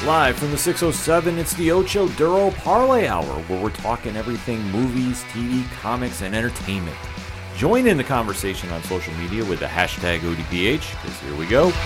Live from the 607, it's the Ocho Duro Parlay Hour, where we're talking everything movies, TV, comics, and entertainment. Join in the conversation on social media with the hashtag ODPH, because here we go.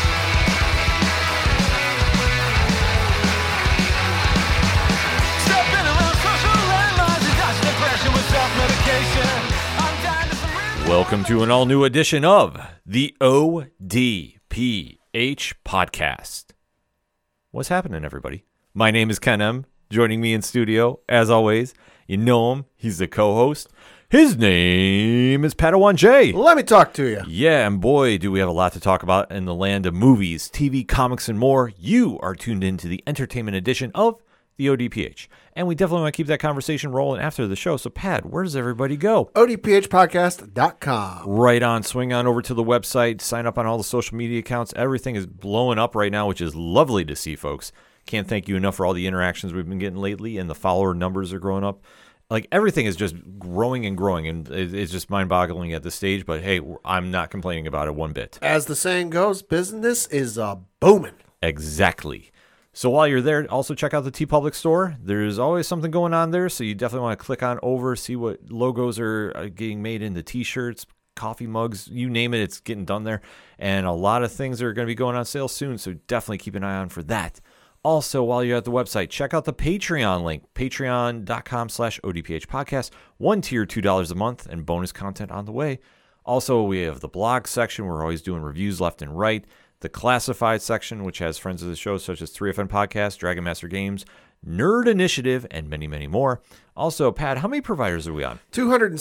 Welcome to an all-new edition of the ODPH Podcast. What's happening, everybody? My name is Ken M. Joining me in studio, as always, you know him. He's the co-host. His name is Padawan J. Let me talk to you. Yeah, and boy, do we have a lot to talk about in the land of movies, TV, comics, and more. You are tuned into the entertainment edition of the ODPH. And we definitely want to keep that conversation rolling after the show. So, Pad, where does everybody go? ODPHpodcast.com. Right on. Swing on over to the website. Sign up on all the social media accounts. Everything is blowing up right now, which is lovely to see, folks. Can't thank you enough for all the interactions we've been getting lately, and the follower numbers are growing up. Like, everything is just growing and growing, and it's just mind-boggling at this stage. But, hey, I'm not complaining about it one bit. As the saying goes, business is booming. Exactly. So while you're there, also check out the TeePublic store. There's always something going on there, so you definitely want to click on over, see what logos are getting made into T-shirts, coffee mugs, you name it, it's getting done there. And a lot of things are going to be going on sale soon, so definitely keep an eye on for that. Also, while you're at the website, check out the Patreon link, patreon.com/ODPH podcast. One tier, $2 a month, and bonus content on the way. Also, we have the blog section. We're always doing reviews left and right. The classified section, which has friends of the show such as 3FN Podcast, Dragon Master Games, Nerd Initiative, and many, many more. Also, Pat, how many providers are we on?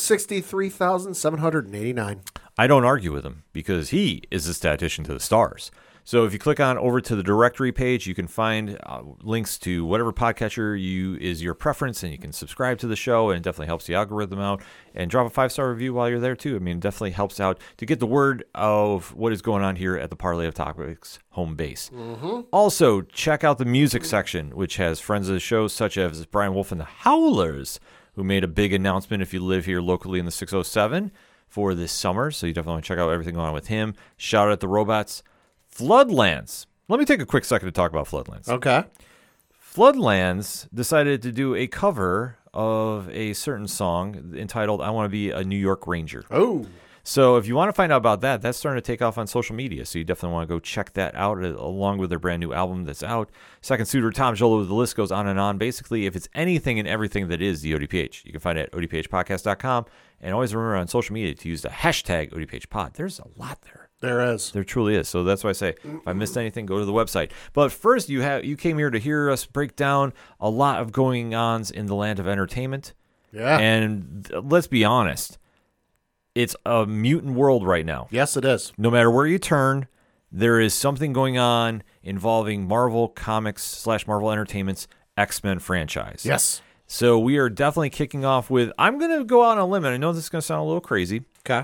263,789. I don't argue with him because he is a statistician to the stars. So if you click on over to the directory page, you can find links to whatever podcatcher is your preference, and you can subscribe to the show, and it definitely helps the algorithm out. And drop a 5-star review while you're there, too. I mean, it definitely helps out to get the word of what is going on here at the Parlay of Topics home base. Mm-hmm. Also, check out the music section, which has friends of the show, such as Brian Wolf and the Howlers, who made a big announcement if you live here locally in the 607 for this summer. So you definitely want to check out everything going on with him. Shout out the Robots. Floodlands. Let me take a quick second to talk about Floodlands. Okay. Floodlands decided to do a cover of a certain song entitled I Want to Be a New York Ranger. Oh. So if you want to find out about that, that's starting to take off on social media. So you definitely want to go check that out along with their brand new album that's out. Second Suitor, Tom Jolo, the list goes on and on. Basically, if it's anything and everything that is the ODPH, you can find it at ODPHpodcast.com. And always remember on social media to use the hashtag ODPHpod. There's a lot there. There is. There truly is. So that's why I say, if I missed anything, go to the website. But first, you came here to hear us break down a lot of going-ons in the land of entertainment. Yeah. And let's be honest, it's a mutant world right now. Yes, it is. No matter where you turn, there is something going on involving Marvel Comics / Marvel Entertainment's X-Men franchise. Yes. So we are definitely kicking off with, I'm going to go out on a limb, and I know this is going to sound a little crazy. Okay.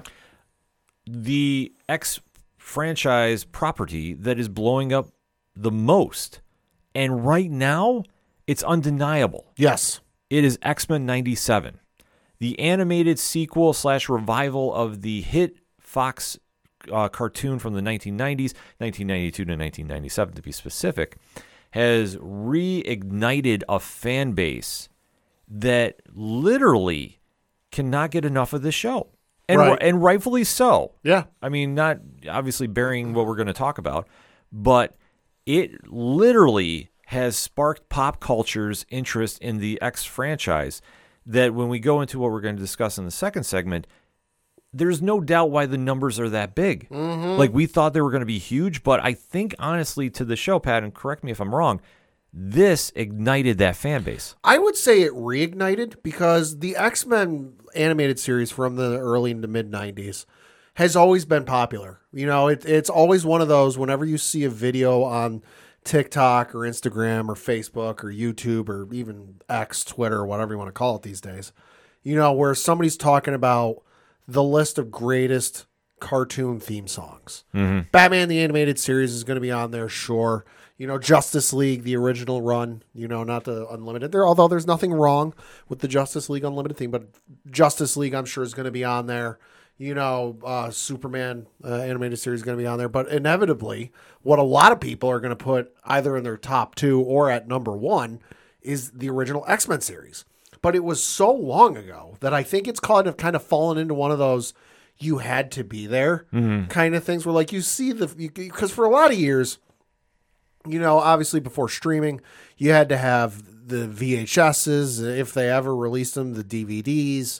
The X franchise property that is blowing up the most. And right now, it's undeniable. Yes. It is X-Men 97. The animated sequel / revival of the hit Fox cartoon from the 1990s, 1992 to 1997 to be specific, has reignited a fan base that literally cannot get enough of this show. And, right. And rightfully so. Yeah. I mean, not obviously bearing what we're going to talk about, but it literally has sparked pop culture's interest in the X franchise that when we go into what we're going to discuss in the second segment, there's no doubt why the numbers are that big. Mm-hmm. Like, we thought they were going to be huge, but I think, honestly, to the show, Pat, and correct me if I'm wrong, this ignited that fan base. I would say it reignited because the X-Men animated series from the early to mid-90s has always been popular. You know, it's always one of those, whenever you see a video on TikTok or Instagram or Facebook or YouTube or even X, Twitter, or whatever you want to call it these days, you know, where somebody's talking about the list of greatest cartoon theme songs. Mm-hmm. Batman the Animated Series is going to be on there, sure. You know, Justice League, the original run, you know, not the Unlimited. Although there's nothing wrong with the Justice League Unlimited thing, but Justice League, I'm sure, is going to be on there. Superman animated series is going to be on there. But inevitably, what a lot of people are going to put either in their top 2 or at number 1 is the original X-Men series. But it was so long ago that I think it's kind of fallen into one of those you had to be there kind of things where like you see because for a lot of years, obviously before streaming, you had to have the VHSs, if they ever released them, the DVDs,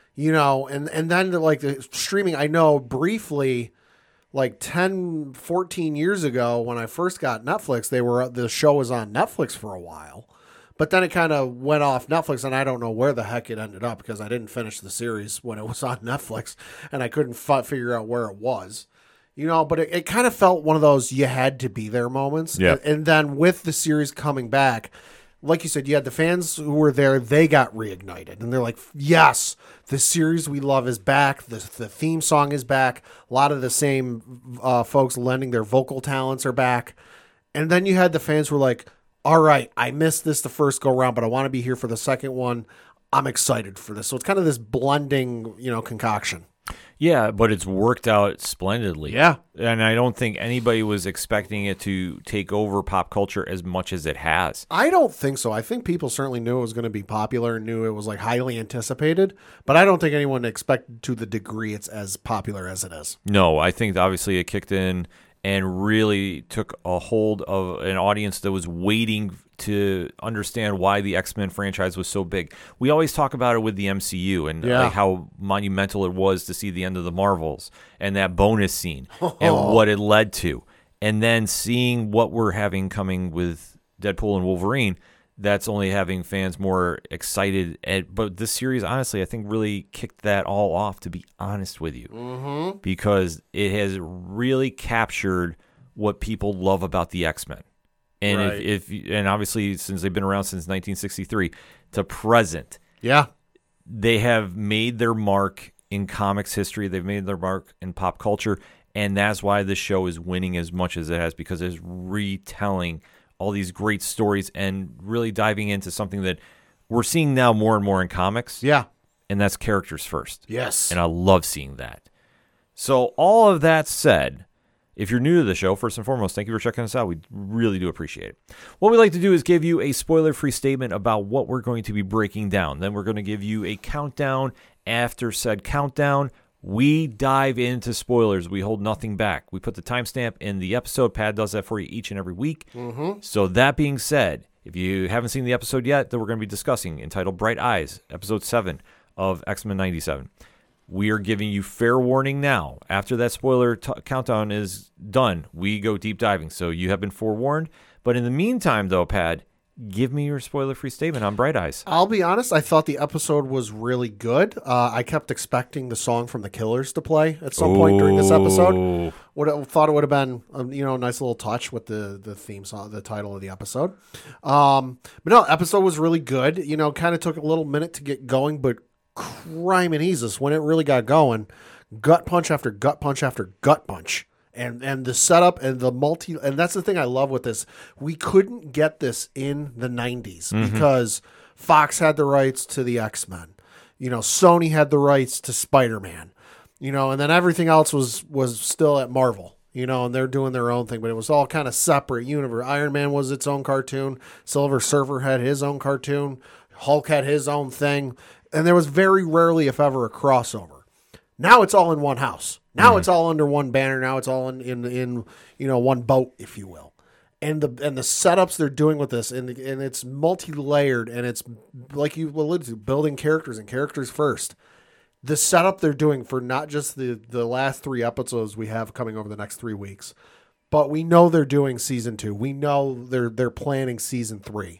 and then like the streaming, I know briefly like 10, 14 years ago when I first got Netflix, the show was on Netflix for a while. But then it kind of went off Netflix, and I don't know where the heck it ended up because I didn't finish the series when it was on Netflix, and I couldn't figure out where it was. But it kind of felt one of those you had to be there moments. Yeah. And then with the series coming back, like you said, you had the fans who were there, they got reignited. And they're like, yes, the series we love is back. The theme song is back. A lot of the same folks lending their vocal talents are back. And then you had the fans who were like, all right, I missed this the first go round, but I want to be here for the second one. I'm excited for this. So it's kind of this blending, concoction. Yeah, but it's worked out splendidly. Yeah. And I don't think anybody was expecting it to take over pop culture as much as it has. I don't think so. I think people certainly knew it was going to be popular and knew it was like highly anticipated, but I don't think anyone expected to the degree it's as popular as it is. No, I think obviously it kicked in and really took a hold of an audience that was waiting to understand why the X-Men franchise was so big. We always talk about it with the MCU and like how monumental it was to see the end of the Marvels and that bonus scene and what it led to. And then seeing what we're having coming with Deadpool and Wolverine, that's only having fans more excited. But this series, honestly, I think really kicked that all off, to be honest with you, because it has really captured what people love about the X-Men. And right. and obviously, since they've been around since 1963 to present, yeah, they have made their mark in comics history. They've made their mark in pop culture, and that's why this show is winning as much as it has, because it's retelling all these great stories and really diving into something that we're seeing now more and more in comics. Yeah. And that's characters first. Yes. And I love seeing that. So all of that said, if you're new to the show, first and foremost, thank you for checking us out. We really do appreciate it. What we like to do is give you a spoiler-free statement about what we're going to be breaking down. Then we're going to give you a countdown. After said countdown, we dive into spoilers. We hold nothing back. We put the timestamp in the episode. Pat does that for you each and every week. So that being said, if you haven't seen the episode yet that we're going to be discussing, entitled Bright Eyes, episode 7 of X-Men 97, we are giving you fair warning now. After that spoiler countdown is done, we go deep diving. So you have been forewarned. But in the meantime, though, Pat, give me your spoiler-free statement on Bright Eyes. I'll be honest, I thought the episode was really good. I kept expecting the song from the Killers to play at some point during this episode. Thought it would have been a nice little touch with the theme song, the title of the episode. But no, episode was really good. Kind of took a little minute to get going, but criminy Jesus, when it really got going, gut punch after gut punch after gut punch. And the setup and the and that's the thing I love with this. We couldn't get this in the 90s because Fox had the rights to the X-Men. Sony had the rights to Spider-Man. And then everything else was still at Marvel. And they're doing their own thing, but it was all kind of separate universe. Iron Man was its own cartoon. Silver Surfer had his own cartoon. Hulk had his own thing. And there was very rarely, if ever, a crossover. Now it's all in one house. Now it's all under one banner. Now it's all in one boat, if you will. And the setups they're doing with this, and it's multi-layered, and it's like you alluded to, building characters and characters first. The setup they're doing for not just the last 3 episodes we have coming over the next 3 weeks, but we know they're doing season 2. We know they're planning season 3.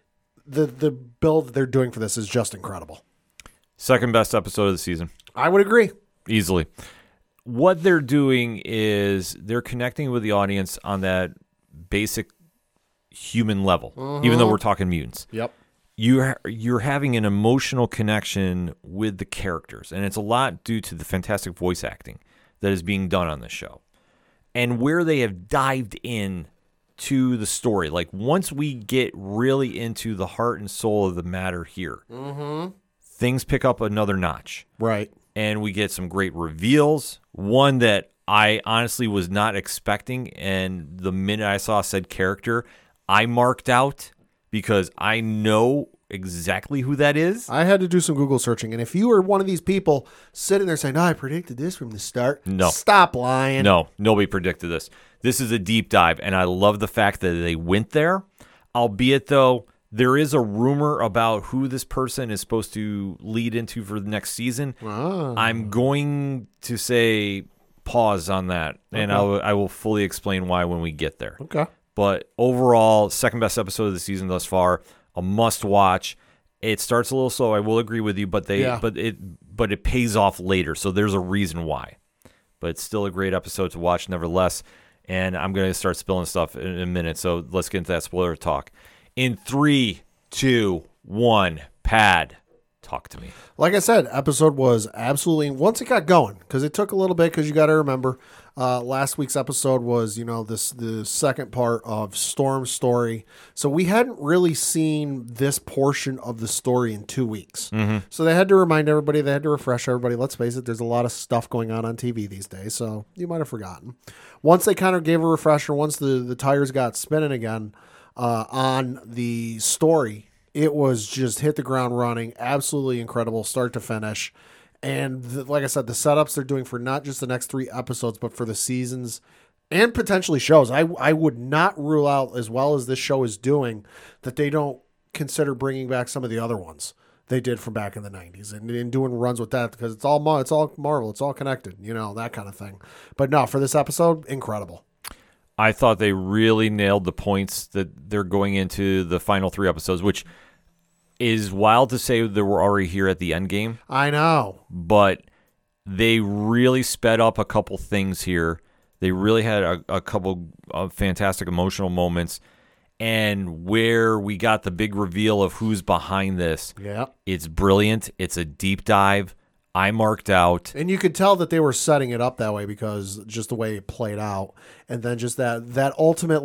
The build they're doing for this is just incredible. Second best episode of the season. I would agree. Easily. What they're doing is they're connecting with the audience on that basic human level, even though we're talking mutants. Yep. You're having an emotional connection with the characters, and it's a lot due to the fantastic voice acting that is being done on this show. And where they have dived in to the story, like once we get really into the heart and soul of the matter here, things pick up another notch. Right. and we get some great reveals. One that I honestly was not expecting, and the minute I saw said character, I marked out because I know exactly who that is. I had to do some Google searching, and if you were one of these people sitting there saying, "No, I predicted this from the start," No. Stop lying. No, nobody predicted this. This is a deep dive, and I love the fact that they went there, albeit, though, there is a rumor about who this person is supposed to lead into for the next season. Oh. I'm going to say pause on that, and I will fully explain why when we get there. Okay. But overall, second best episode of the season thus far, a must watch. It starts a little slow, I will agree with you, but it pays off later, so there's a reason why. But it's still a great episode to watch nevertheless, and I'm going to start spilling stuff in a minute, so let's get into that spoiler talk. In 3, 2, 1, Pad, talk to me. Like I said, episode was absolutely, once it got going, because it took a little bit, because you got to remember, last week's episode was, the second part of Storm's story. So we hadn't really seen this portion of the story in 2 weeks. Mm-hmm. So they had to remind everybody, they had to refresh everybody. Let's face it, there's a lot of stuff going on TV these days, so you might have forgotten. Once they kind of gave a refresher, once the tires got spinning again on the story, it was just hit the ground running. Absolutely incredible, start to finish. And like I said, the setups they're doing for not just the next 3 episodes, but for the seasons and potentially shows. I would not rule out, as well as this show is doing, that they don't consider bringing back some of the other ones they did from back in the 90s and doing runs with that, because it's all Marvel. It's all connected, that kind of thing. But no, for this episode, incredible. I thought they really nailed the points that they're going into the final 3 episodes, which is wild to say that we're already here at the end game. I know. But they really sped up a couple things here. They really had a couple of fantastic emotional moments. And where we got the big reveal of who's behind this, it's brilliant. It's a deep dive. I marked out. And you could tell that they were setting it up that way, because just the way it played out. And then just that ultimate,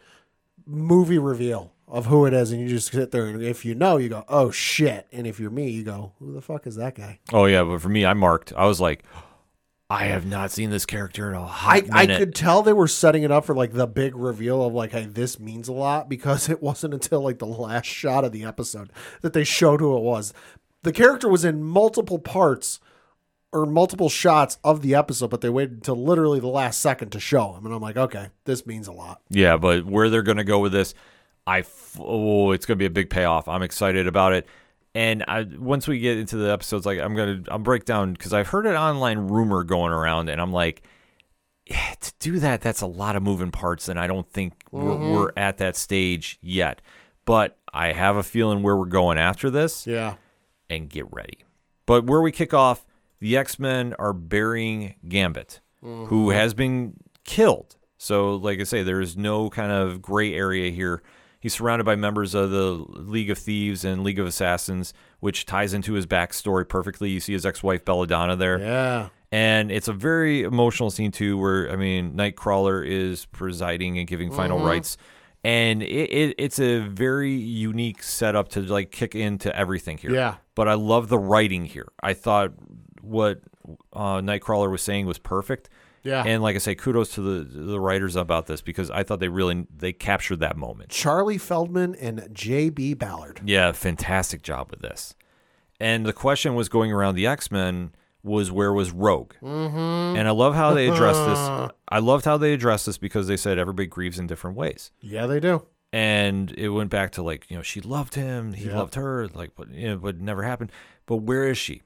movie reveal of who it is, and you just sit there, and if you know, you go, oh shit, and if you're me, you go, who the fuck is that guy? Oh yeah, but for me, I was like, I have not seen this character in a hot minute. I could tell they were setting it up for the big reveal of hey, this means a lot, because it wasn't until the last shot of the episode that they showed who it was. The character was in multiple parts or multiple shots of the episode, but they waited until literally the last second to show him, and I'm like, okay, this means a lot. Yeah, but where they're going to go with this, it's going to be a big payoff. I'm excited about it. And once we get into the episodes, I'll break down, because I've heard an online rumor going around, and I'm like, to do that, that's a lot of moving parts, and I don't think we're at that stage yet. But I have a feeling where we're going after this. Yeah. And get ready. But where we kick off, the X-Men are burying Gambit, who has been killed. So, like I say, there is no kind of gray area here. He's surrounded by members of the League of Thieves and League of Assassins, which ties into his backstory perfectly. You see his ex-wife Belladonna there. Yeah. And it's a very emotional scene, too, where, Nightcrawler is presiding and giving final rites. And it's a very unique setup to, kick into everything here. Yeah. But I love the writing here. I thought what Nightcrawler was saying was perfect. Yeah. And like I say, kudos to the writers about this, because I thought they captured that moment. Charlie Feldman and J.B. Ballard. Yeah, fantastic job with this. And the question was going around the X-Men was, where was Rogue? Mm-hmm. And I love how they addressed this. I loved how they addressed this, because they said everybody grieves in different ways. Yeah, they do. And it went back to she loved him, he loved her, but it never happened. But where is she?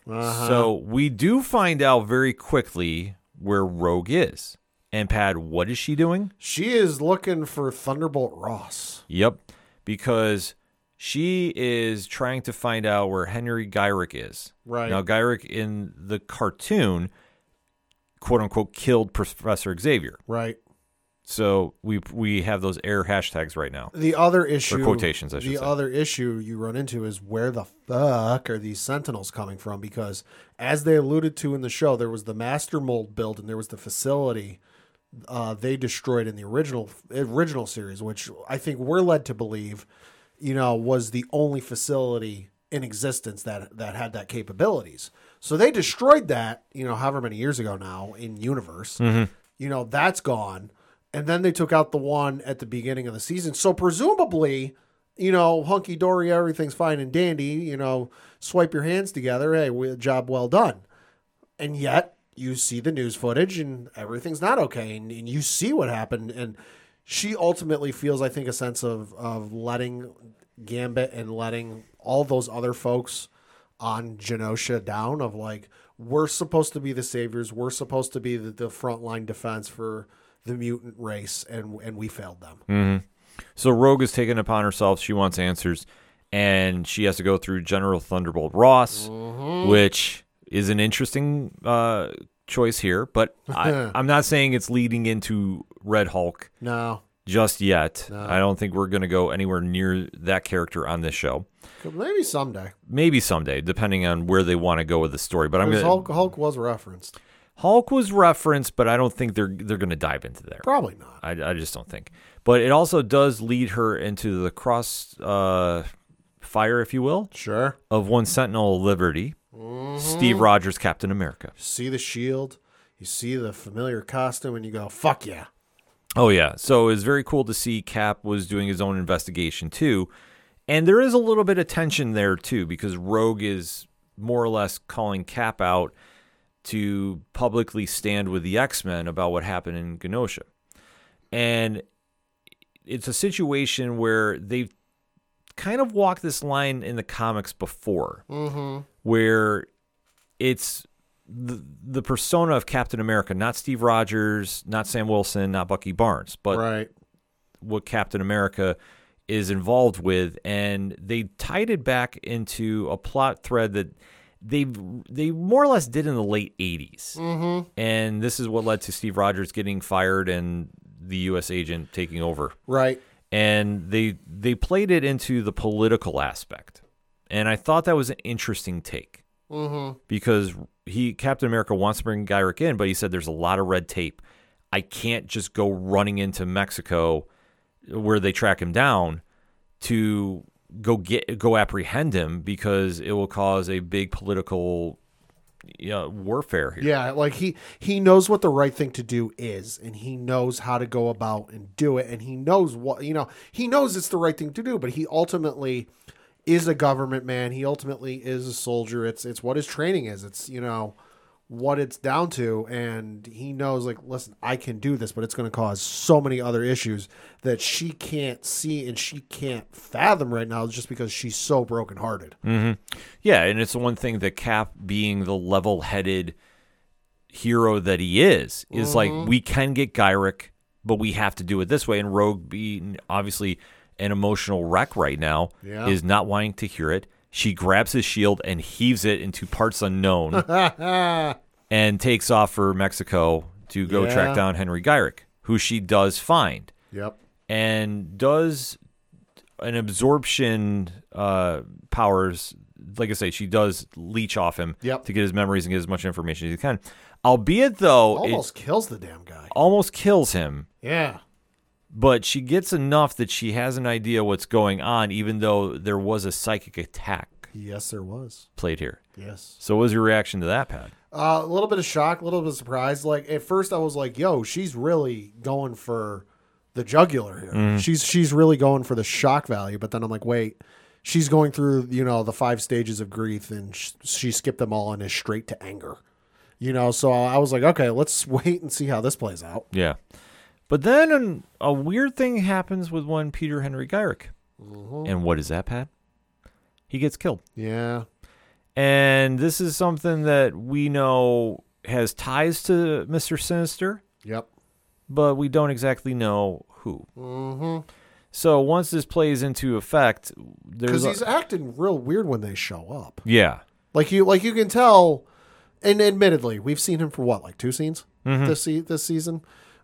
So we do find out very quickly where Rogue is. And Pad, what is she doing? She is looking for Thunderbolt Ross. Yep, because she is trying to find out where Henry Gyrick is. Right. Now, Gyrick in the cartoon, quote unquote, killed Professor Xavier. Right. So we have those air hashtags right now. The other issue, or quotations, I should say. The other issue you run into is, where the fuck are these Sentinels coming from? Because as they alluded to in the show, there was the Master Mold build, and there was the facility they destroyed in the original series, which I think we're led to believe, was the only facility in existence that had that capabilities. So they destroyed that, however many years ago now in universe. That's gone. And then they took out the one at the beginning of the season. So presumably, hunky dory, everything's fine and dandy, swipe your hands together. Hey, job well done. And yet you see the news footage and everything's not okay. And you see what happened. And she ultimately feels, I think, a sense of letting Gambit and letting all those other folks on Genosha down of like, we're supposed to be the saviors. We're supposed to be the frontline defense for the mutant race, and we failed them. So Rogue has taken upon herself. She wants answers, and she has to go through General Thunderbolt Ross, which is an interesting choice here. But I'm not saying it's leading into Red Hulk. No. Just yet. No. I don't think we're going to go anywhere near that character on this show. Maybe someday. Maybe someday, depending on where they want to go with the story. But Hulk was referenced. Hulk was referenced, but I don't think they're going to dive into there. Probably not. I just don't think. But it also does lead her into the cross fire, if you will, sure, of one Sentinel of Liberty, Steve Rogers, Captain America. You see the shield, you see the familiar costume, and you go, fuck yeah. Oh, yeah. So it's very cool to see Cap was doing his own investigation, too. And there is a little bit of tension there, too, because Rogue is more or less calling Cap out to publicly stand with the X-Men about what happened in Genosha. And it's a situation where they've kind of walked this line in the comics before, where it's the persona of Captain America, not Steve Rogers, not Sam Wilson, not Bucky Barnes, but what Captain America is involved with. And they tied it back into a plot thread that they more or less did in the late 80s. And this is what led to Steve Rogers getting fired and the U.S. agent taking over. Right. And they played it into the political aspect. And I thought that was an interesting take. Because Captain America wants to bring Gyrich in, but he said there's a lot of red tape. I can't just go running into Mexico where they track him down to go apprehend him, because it will cause a big political warfare here. Yeah, like he knows what the right thing to do is, and he knows how to go about and do it, and he knows what he knows it's the right thing to do, but he ultimately is a government man. He ultimately is a soldier. It's what his training is. It's what it's down to, and he knows, like, listen, I can do this, but it's going to cause so many other issues that she can't see and she can't fathom right now, just because she's so brokenhearted. Yeah, and it's the one thing that Cap, being the level-headed hero that he is like, we can get Gyrich, but we have to do it this way. And Rogue, being obviously an emotional wreck right now, is not wanting to hear it. She grabs his shield and heaves it into parts unknown and takes off for Mexico to go track down Henry Gyrich, who she does find. Yep. And does an absorption powers. Like I say, she does leech off him to get his memories and get as much information as he can. Albeit, though, almost kills the damn guy. Almost kills him. Yeah. But she gets enough that she has an idea what's going on, even though there was a psychic attack. Yes, there was. Played here. Yes. So what was your reaction to that, Pat? A little bit of shock, a little bit of surprise. Like, at first I was like, yo, she's really going for the jugular here. She's really going for the shock value. But then I'm like, wait, she's going through, the 5 stages of grief, and she skipped them all and is straight to anger. So I was like, okay, let's wait and see how this plays out. Yeah. But then a weird thing happens with one Peter Henry Gyrich. And what is that, Pat? He gets killed. Yeah. And this is something that we know has ties to Mr. Sinister. Yep. But we don't exactly know who. So once this plays into effect, because he's acting real weird when they show up. Yeah. Like you can tell, and admittedly, we've seen him for what, like 2 scenes this season?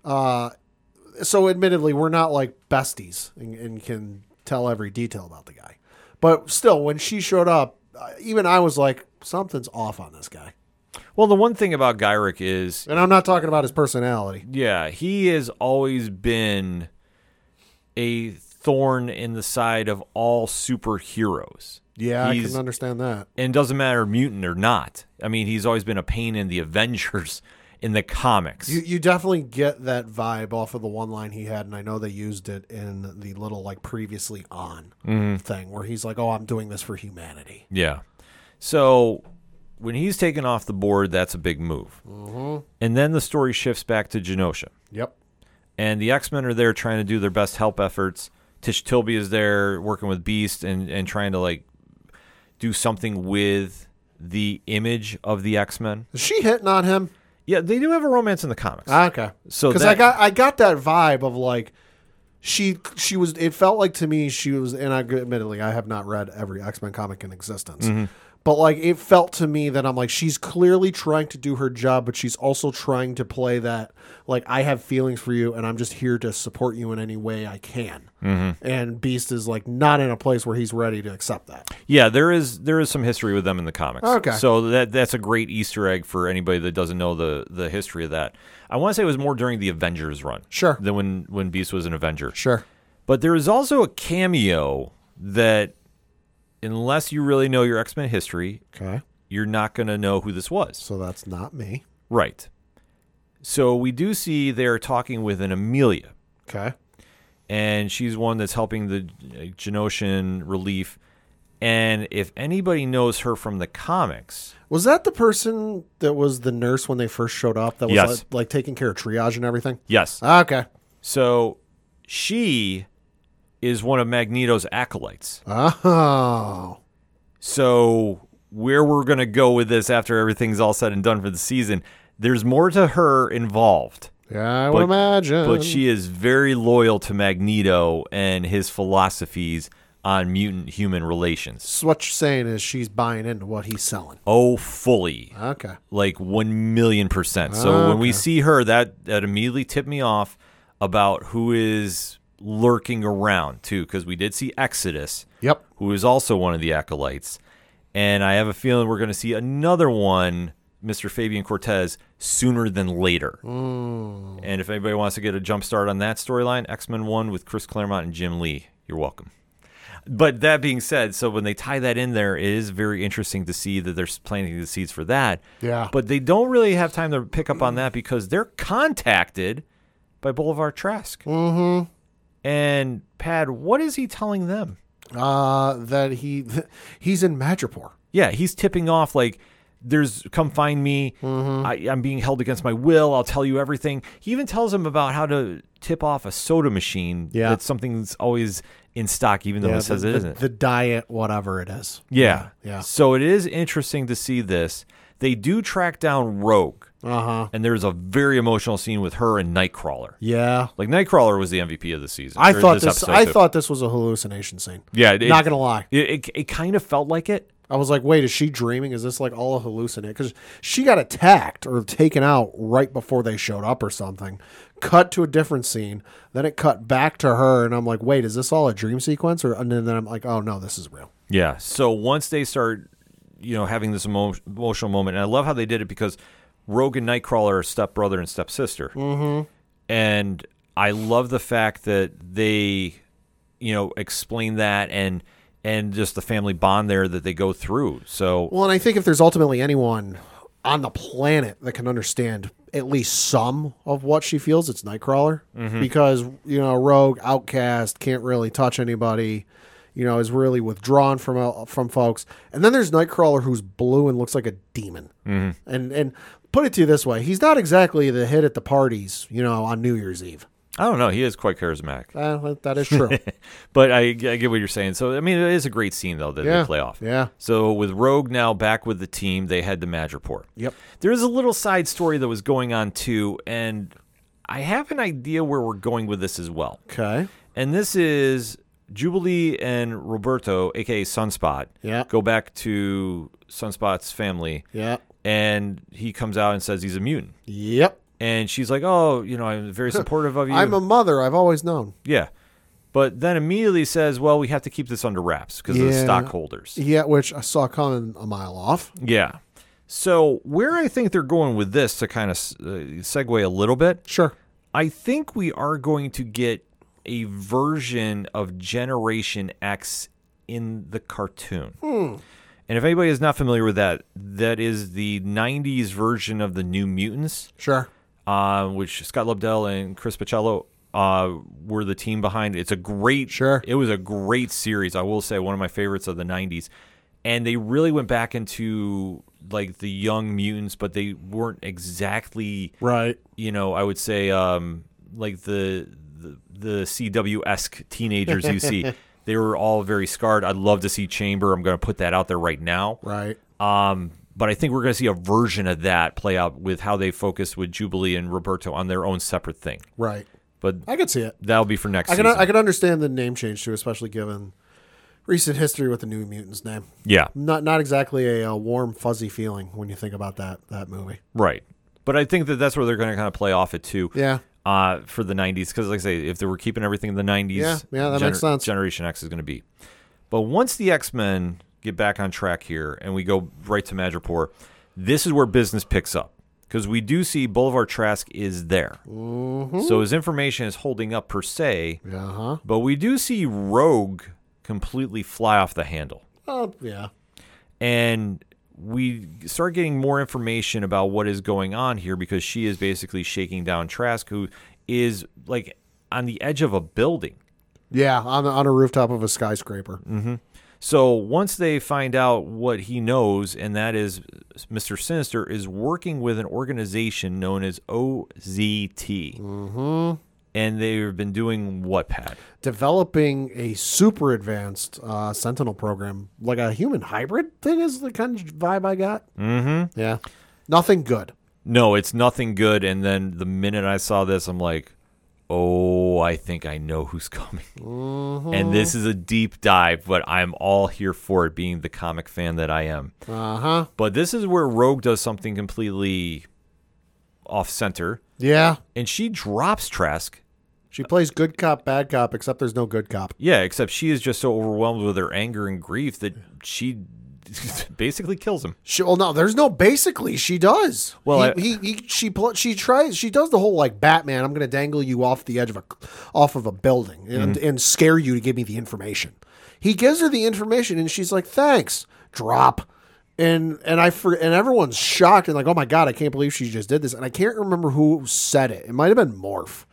So admittedly, we're not like besties and can tell every detail about the guy. But still, when she showed up, even I was like, something's off on this guy. Well, the one thing about Gyrich is... And I'm not talking about his personality. Yeah, he has always been a thorn in the side of all superheroes. Yeah, I can understand that. And it doesn't matter mutant or not. I mean, he's always been a pain in the Avengers in the comics. You definitely get that vibe off of the one line he had, and I know they used it in the little like previously on thing where he's like, "Oh, I'm doing this for humanity." Yeah. So when he's taken off the board, that's a big move. And then the story shifts back to Genosha. Yep. And the X-Men are there trying to do their best help efforts. Tish Tilby is there working with Beast and trying to like do something with the image of the X-Men. Is she hitting on him? Yeah, they do have a romance in the comics. Okay. So because I got that vibe of like she was. It felt like to me she was, and admittedly I have not read every X-Men comic in existence. But like it felt to me that I'm like, she's clearly trying to do her job, but she's also trying to play that like, I have feelings for you and I'm just here to support you in any way I can. And Beast is like not in a place where he's ready to accept that. Yeah, there is some history with them in the comics. Okay. So that's a great Easter egg for anybody that doesn't know the history of that. I want to say it was more during the Avengers run. Sure. Than when Beast was an Avenger. Sure. But there is also a cameo that, unless you really know your X-Men history, Okay. you're not going to know who this was. So that's not me. Right. So we do see they're talking with an Amelia, Okay. and she's one that's helping the Genoshan relief. And if anybody knows her from the comics, Was that the person that was the nurse when they first showed up that was Yes. like taking care of triage and everything? yes. Okay. So she is one of Magneto's acolytes. Oh. So where we're going to go with this after everything's all said and done for the season, there's more to her involved. Yeah, I would imagine. But she is very loyal to Magneto and his philosophies on mutant-human relations. So what you're saying is she's buying into what he's selling. Oh, fully. Okay. Like 1,000,000%. So when we Okay. see her, that immediately tipped me off about who is lurking around, too, because we did see Exodus, Yep. who is also one of the acolytes. And I have a feeling we're going to see another one, Mr. Fabian Cortez, sooner than later. And if anybody wants to get a jump start on that storyline, X-Men 1 with Chris Claremont and Jim Lee, you're welcome. But that being said, so when they tie that in there, it is very interesting to see that they're planting the seeds for that. Yeah. But they don't really have time to pick up on that because they're contacted by Boulevard Trask. And Pad, what is he telling them? That he's in Madripoor. Yeah, he's tipping off like, come find me. I'm being held against my will. I'll tell you everything. He even tells him about how to tip off a soda machine. Yeah. That something's always in stock, even though it says it isn't. The diet, whatever it is. Yeah. Yeah. So it is interesting to see this. They do track down Rogue, and there's a very emotional scene with her and Nightcrawler. Yeah. Like Nightcrawler was the MVP of the season. I or thought this this. episode, I too. thought this was a hallucination scene. Yeah, Not gonna lie. It kind of felt like it. I was like, wait, is she dreaming? Is this like all a hallucination? Because she got attacked or taken out right before they showed up or something. Cut to a different scene. Then it cut back to her, and I'm like, wait, is this all a dream sequence? And then I'm like, oh no, this is real. Yeah. So once they start, having this emotional moment, and I love how they did it because Rogue and Nightcrawler are stepbrother and stepsister. And I love the fact that they, explain that and just the family bond there that they go through. So Well, and I think if there's ultimately anyone on the planet that can understand at least some of what she feels, it's Nightcrawler. Because, Rogue, outcast, can't really touch anybody, is really withdrawn from folks. And then there's Nightcrawler who's blue and looks like a demon. And put it to you this way, he's not exactly the hit at the parties, on New Year's Eve. I don't know. He is quite charismatic. That is true. But I get what you're saying. So, I mean, it is a great scene, though, that they play off. Yeah. So, with Rogue now back with the team, they head to Madripoor. Yep. There is a little side story that was going on, too, and I have an idea where we're going with this as well. Okay. And this is Jubilee and Roberto, a.k.a. Sunspot, Yeah. go back to Sunspot's family, Yeah. and he comes out and says he's a mutant. Yep. And she's like, oh, I'm very supportive of you. I'm a mother. I've always known. Yeah. But then immediately says, well, we have to keep this under wraps because of the stockholders. Yeah, which I saw coming a mile off. Yeah. So where I think they're going with this to kind of segue a little bit, Sure. I think we are going to get a version of Generation X in the cartoon. And if anybody is not familiar with that, that is the 90s version of the New Mutants, Sure. which Scott Lobdell and Chris Pacello were the team behind. It's a great, It was a great series. I will say one of my favorites of the 90s. And they really went back into like the Young Mutants, but they weren't exactly right. I would say like the CW-esque teenagers you see. They were all very scarred. I'd love to see Chamber. I'm going to put that out there right now. Right. But I think we're going to see a version of that play out with how they focus with Jubilee and Roberto on their own separate thing. Right. But I could see it. That'll be for next season. I can understand the name change too, especially given recent history with the New Mutants name. Yeah. Not exactly a warm, fuzzy feeling when you think about that movie. Right. But I think that's where they're going to kind of play off it too. Yeah. For the 90s, because like I say, if they were keeping everything in the 90s, yeah, that makes sense. Generation X is going to be. But once the X-Men get back on track here and we go right to Madripoor, this is where business picks up. Because we do see Bolivar Trask is there. Mm-hmm. So his information is holding up per se. Uh-huh. But we do see Rogue completely fly off the handle. Oh, yeah. And we start getting more information about what is going on here because she is basically shaking down Trask, who is like on the edge of a building. Yeah, on a rooftop of a skyscraper. Mm-hmm. So once they find out what he knows, and that is Mr. Sinister is working with an organization known as OZT. Mm-hmm. And they've been doing what, Pat? Developing a super advanced Sentinel program, like a human hybrid thing is the kind of vibe I got. Mm-hmm. Yeah. Nothing good. No, it's nothing good. And then the minute I saw this, I'm like, oh, I think I know who's coming. Mm-hmm. And this is a deep dive, but I'm all here for it, being the comic fan that I am. Uh-huh. But this is where Rogue does something completely off-center. Yeah. And she drops Trask. She plays good cop, bad cop, except there's no good cop. Yeah, except she is just so overwhelmed with her anger and grief that she basically kills him. Well, no, there's no basically. She does. Well, she does the whole like Batman. I'm going to dangle you off the edge of a building and scare you to give me the information. He gives her the information and she's like, "Thanks." Drop. And everyone's shocked and like, "Oh my God, I can't believe she just did this." And I can't remember who said it. It might have been Morph.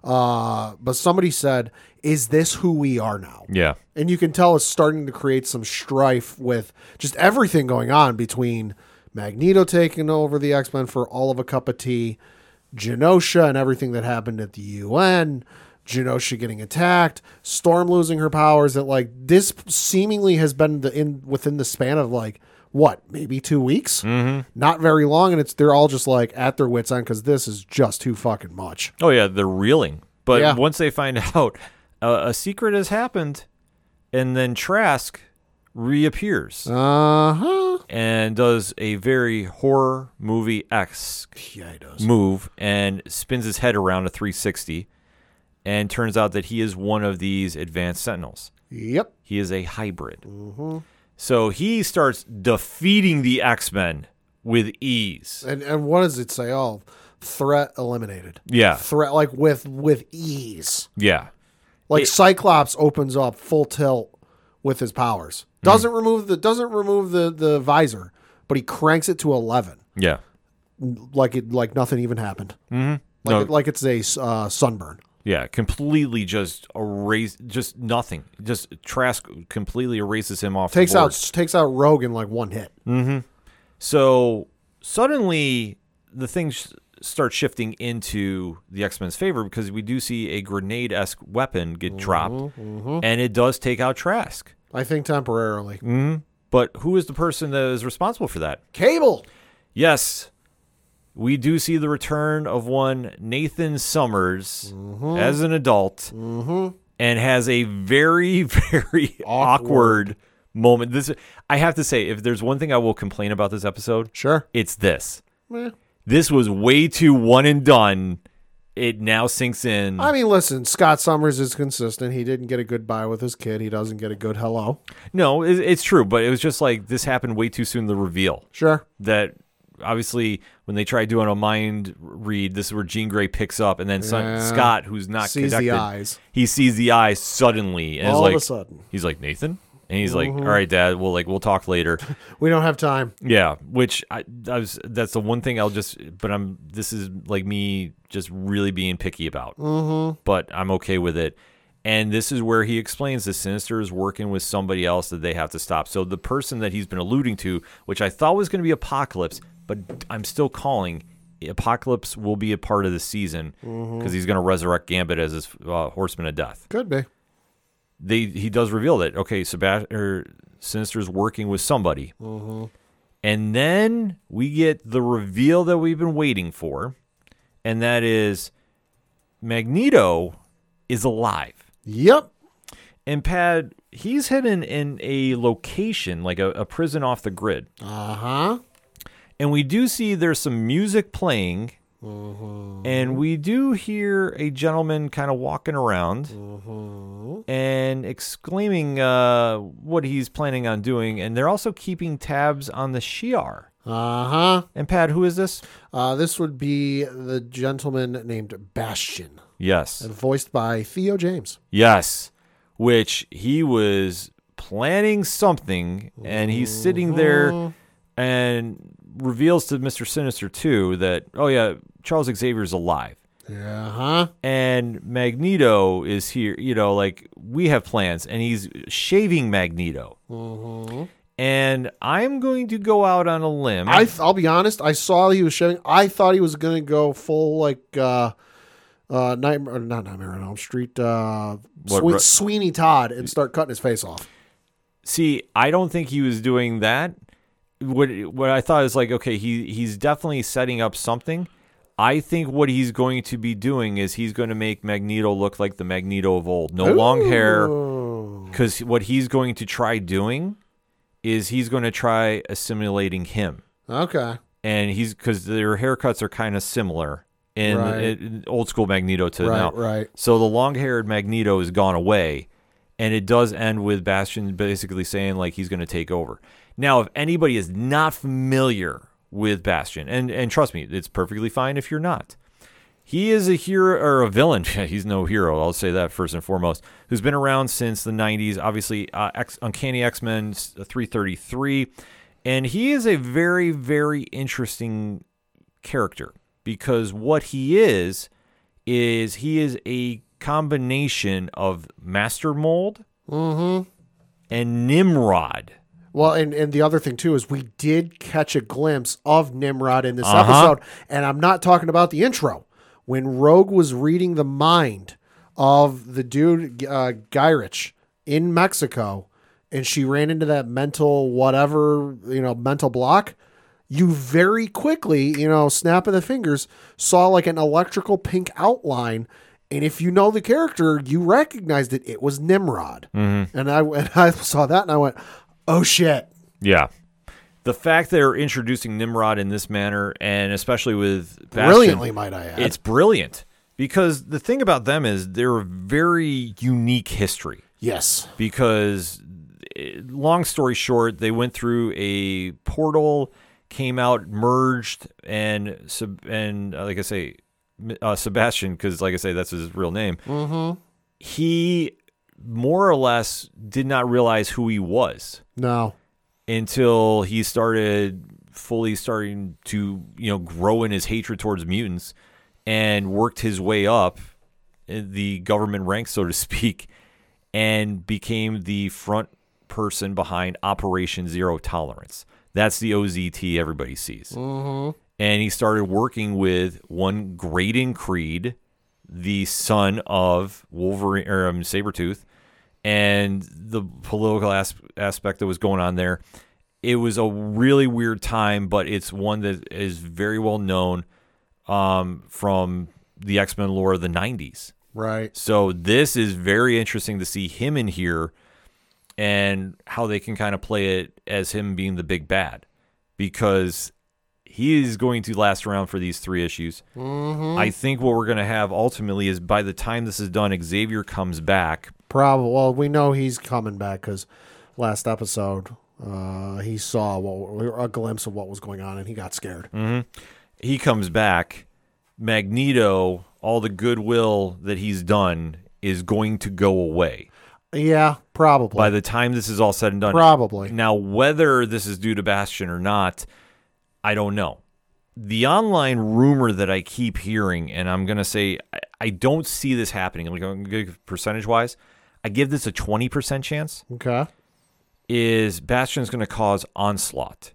But somebody said, "Is this who we are now?" Yeah. And you can tell it's starting to create some strife with just everything going on between Magneto taking over the X-Men for all of a cup of tea, Genosha and everything that happened at the UN, Genosha getting attacked, Storm losing her powers. That like this seemingly has been within the span of like what, maybe 2 weeks? Mm-hmm. Not very long, and they're all just like at their wits' end because this is just too fucking much. Oh yeah, they're reeling. But Yeah. once they find out a secret has happened, and then Trask reappears Uh-huh. and does a very horror movie-esque Yeah, he does. move and spins his head around a 360, and turns out that he is one of these advanced Sentinels. Yep. He is a hybrid. Mm-hmm. So he starts defeating the X-Men with ease. And what does it say? Oh, threat eliminated. Yeah. Threat like with ease. Yeah. Like Cyclops opens up full tilt with his powers. Doesn't remove the visor, but he cranks it to 11. Yeah. Like nothing even happened. Mm-hmm. Like it's a sunburn. Yeah, completely just just nothing. Just Trask completely erases him off Takes the board. takes out Rogue in like one hit. Mm-hmm. So suddenly the things start shifting into the X-Men's favor because we do see a grenade-esque weapon get dropped, and it does take out Trask. I think temporarily. Mm-hmm. But who is the person that is responsible for that? Cable. Yes. We do see the return of one Nathan Summers as an adult and has a very, very awkward moment. I have to say, if there's one thing I will complain about this episode, Sure. it's this. Eh. This was way too one and done. It now sinks in. I mean, listen, Scott Summers is consistent. He didn't get a goodbye with his kid. He doesn't get a good hello. No, it's true, but it was just like this happened way too soon, the reveal. Sure. That obviously when they try doing a mind read, this is where Jean Grey picks up, and then Scott, who's not Sees connected, the eyes. he sees the eyes suddenly, and All is like, of a sudden. he's like, Nathan, And he's like, all right, Dad, we'll talk later. We don't have time. Yeah, which that's the one thing this is like me just really being picky about. But I'm okay with it. And this is where he explains the Sinister is working with somebody else that they have to stop. So the person that he's been alluding to, which I thought was going to be Apocalypse, but I'm still calling Apocalypse will be a part of the season because he's going to resurrect Gambit as his Horseman of Death. Could be. He does reveal that, okay, Sinister's working with somebody. And then we get the reveal that we've been waiting for, and that is Magneto is alive. Yep. And Pad, he's hidden in a location, like a prison off the grid. Uh-huh. And we do see there's some music playing, and we do hear a gentleman kind of walking around and exclaiming what he's planning on doing. And they're also keeping tabs on the Shi'ar. Uh-huh. And Pat, who is this? This would be the gentleman named Bastion. Yes. And voiced by Theo James. Yes. Which he was planning something, and he's sitting there and reveals to Mr. Sinister, too, that, oh, yeah, Charles Xavier's alive. Uh-huh. And Magneto is here, we have plans, and he's shaving Magneto. And I'm going to go out on a limb. I'll be honest, I saw he was shaving. I thought he was going to go full, not Nightmare on Elm Street, Sweeney Todd and start cutting his face off. See, I don't think he was doing that. What I thought is like, okay, he's definitely setting up something. I think what he's going to be doing is he's going to make Magneto look like the Magneto of old. No long hair. Because what he's going to try doing is he's going to try assimilating him. Okay. And because their haircuts are kind of similar in old school Magneto to now. Right. So the long-haired Magneto has gone away, and it does end with Bastion basically saying like he's going to take over. Now, if anybody is not familiar with Bastion, and trust me, it's perfectly fine if you're not. He is a hero or a villain. He's no hero. I'll say that first and foremost. Who's been around since the 90s. Obviously, Uncanny X-Men 333. And he is a very, very interesting character because what he is he is a combination of Master Mold and Nimrod. Well, and the other thing, too, is we did catch a glimpse of Nimrod in this episode. And I'm not talking about the intro. When Rogue was reading the mind of the dude, Gyrich, in Mexico, and she ran into that mental block, you very quickly, snapping the fingers, saw like an electrical pink outline. And if you know the character, you recognized it was Nimrod. And I saw that and I went, oh, shit. Yeah. The fact they're introducing Nimrod in this manner, and especially with Bastion, brilliantly, might I add. It's brilliant. Because the thing about them is they're a very unique history. Yes. Because, long story short, they went through a portal, came out, merged, and like I say, Sebastian, because like I say, that's his real name. He more or less did not realize who he was. No. Until he starting to, grow in his hatred towards mutants and worked his way up in the government ranks, so to speak, and became the front person behind Operation Zero Tolerance. That's the OZT everybody sees. And he started working with one Graydon Creed, the son of Wolverine or Sabretooth, and the political aspect that was going on there. It was a really weird time, but it's one that is very well known from the X-Men lore of the 90s. Right. So this is very interesting to see him in here and how they can kind of play it as him being the big bad, because he is going to last around for these 3 issues. I think what we're going to have ultimately is by the time this is done, Xavier comes back. Probably. Well, we know he's coming back because last episode he saw a glimpse of what was going on and he got scared. He comes back. Magneto, all the goodwill that he's done is going to go away. Yeah, probably. by the time this is all said and done. Probably. Now, whether this is due to Bastion or not, I don't know. The online rumor that I keep hearing, and I'm going to say I don't see this happening, like percentage-wise, I give this a 20% chance, Okay. is Bastion's going to cause Onslaught.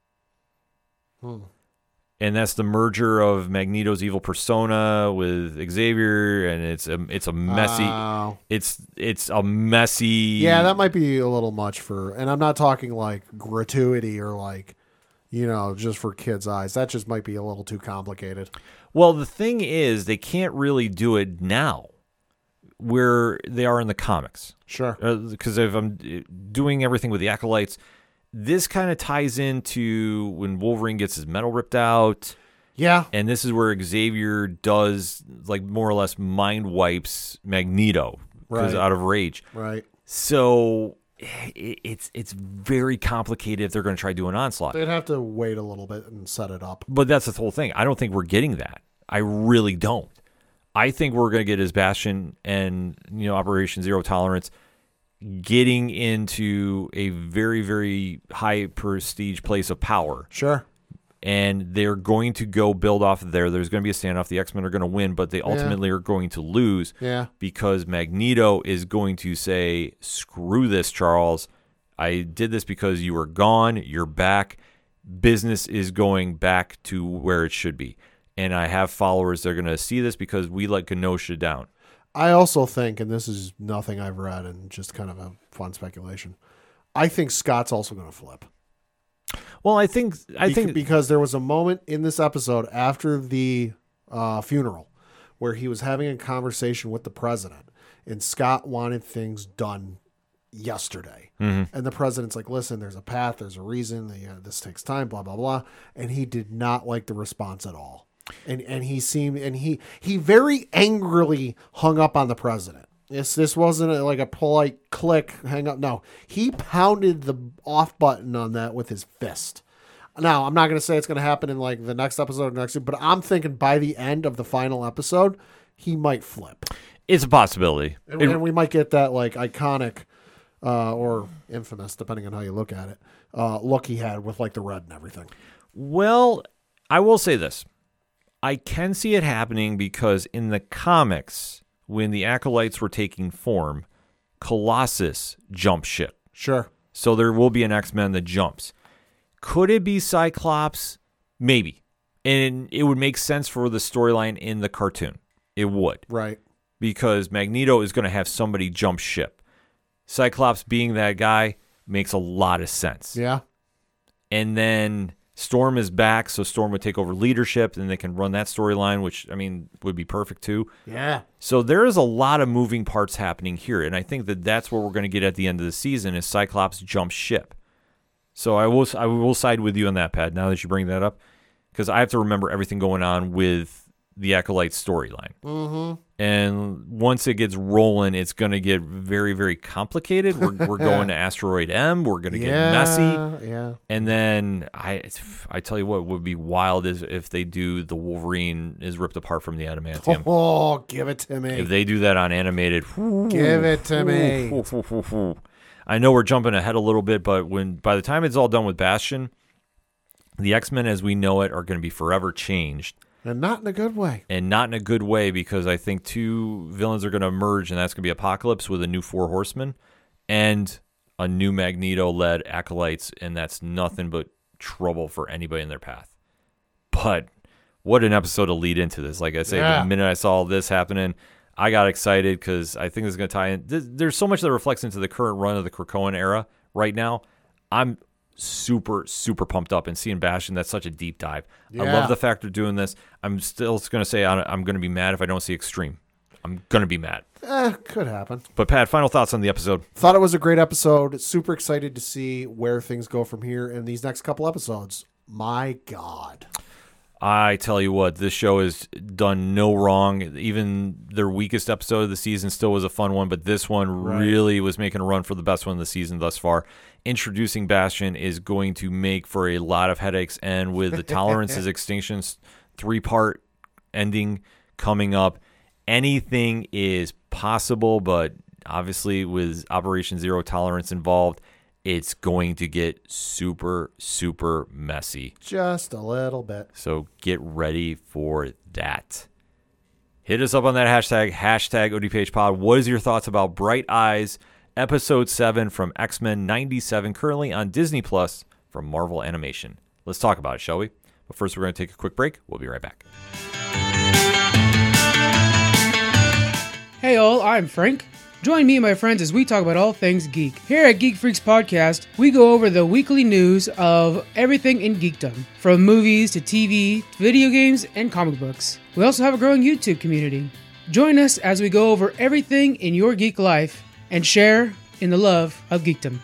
And that's the merger of Magneto's evil persona with Xavier, and it's a messy Wow. it's a messy. Yeah, that might be a little much and I'm not talking like gratuity or like, just for kids' eyes. That just might be a little too complicated. Well, the thing is, they can't really do it now, where they are in the comics. Sure. Because if I'm doing everything with the Acolytes, this kind of ties into when Wolverine gets his metal ripped out. Yeah. And this is where Xavier does, like, more or less mind wipes Magneto because Right. out of rage. Right. So it's very complicated if they're going to try doing Onslaught. They'd have to wait a little bit and set it up. But that's the whole thing. I don't think we're getting that. I really don't. I think we're going to get his Bastion and Operation Zero Tolerance getting into a very, very high prestige place of power. Sure. And they're going to go build off of there. There's going to be a standoff. The X-Men are going to win, but they ultimately are going to lose because Magneto is going to say, screw this, Charles. I did this because you were gone. You're back. Business is going back to where it should be. And I have followers that are going to see this because we let Kenosha down. I also think, and this is nothing I've read and just kind of a fun speculation, I think Scott's also going to flip. Well, I think because there was a moment in this episode after the funeral where he was having a conversation with the president, and Scott wanted things done yesterday. Mm-hmm. And the president's like, listen, there's a path, there's a reason, this takes time, blah, blah, blah. And he did not like the response at all. And he very angrily hung up on the president. This wasn't like a polite click, hang up. No, he pounded the off button on that with his fist. Now, I'm not going to say it's going to happen in like the next episode or next, but I'm thinking by the end of the final episode, he might flip. It's a possibility. And we might get that like iconic or infamous, depending on how you look at it, look he had with like the red and everything. Well, I will say this. I can see it happening because in the comics, when the Acolytes were taking form, Colossus jumped ship. Sure. So there will be an X-Men that jumps. Could it be Cyclops? Maybe. And it would make sense for the storyline in the cartoon. It would. Right. Because Magneto is going to have somebody jump ship. Cyclops being that guy makes a lot of sense. Yeah. And then Storm is back, so Storm would take over leadership, and they can run that storyline, which, I mean, would be perfect too. Yeah. So there is a lot of moving parts happening here, and I think that that's what we're going to get at the end of the season is Cyclops jump ship. So I will side with you on that, Pat, now that you bring that up, because I have to remember everything going on with the Acolyte storyline. Mm-hmm. And once it gets rolling, it's going to get very, very complicated. We're going to Asteroid M. We're going to get messy. Yeah. And then I tell you what would be wild is if they do the Wolverine is ripped apart from the adamantium. Oh, give it to me. If they do that on animated, give it to me. I know we're jumping ahead a little bit, but by the time it's all done with Bastion, the X-Men as we know it are going to be forever changed. And not in a good way. And not in a good way, because I think two villains are going to emerge, and that's going to be Apocalypse with a new Four Horsemen and a new Magneto-led Acolytes, and that's nothing but trouble for anybody in their path. But what an episode to lead into this. Like I say, the minute I saw this happening, I got excited because I think this is going to tie in. There's so much that reflects into the current run of the Krakoan era right now. I'm super, super pumped up, and seeing Bastion, that's such a deep dive. I love the fact they're doing this. I'm still going to say I'm going to be mad if I don't see Extreme. I'm going to be mad. Could happen. But Pat, final thoughts on the episode. Thought it was a great episode. Super excited to see where things go from here in these next couple episodes. My God. I tell you what, this show has done no wrong. Even their weakest episode of the season still was a fun one, but this one really was making a run for the best one of the season thus far. Introducing Bastion is going to make for a lot of headaches, and with the Tolerance's Extinctions 3-part ending coming up, anything is possible, but obviously with Operation Zero Tolerance involved, it's going to get super, super messy. Just a little bit. So get ready for that. Hit us up on that hashtag ODPHpod. What is your thoughts about Bright Eyes, Episode 7 from X-Men 97, currently on Disney Plus from Marvel Animation? Let's talk about it, shall we? But first, we're going to take a quick break. We'll be right back. Hey all, I'm Frank. Join me and my friends as we talk about all things geek. Here at Geek Freaks Podcast, we go over the weekly news of everything in geekdom, from movies to TV, video games, and comic books. We also have a growing YouTube community. Join us as we go over everything in your geek life and share in the love of geekdom.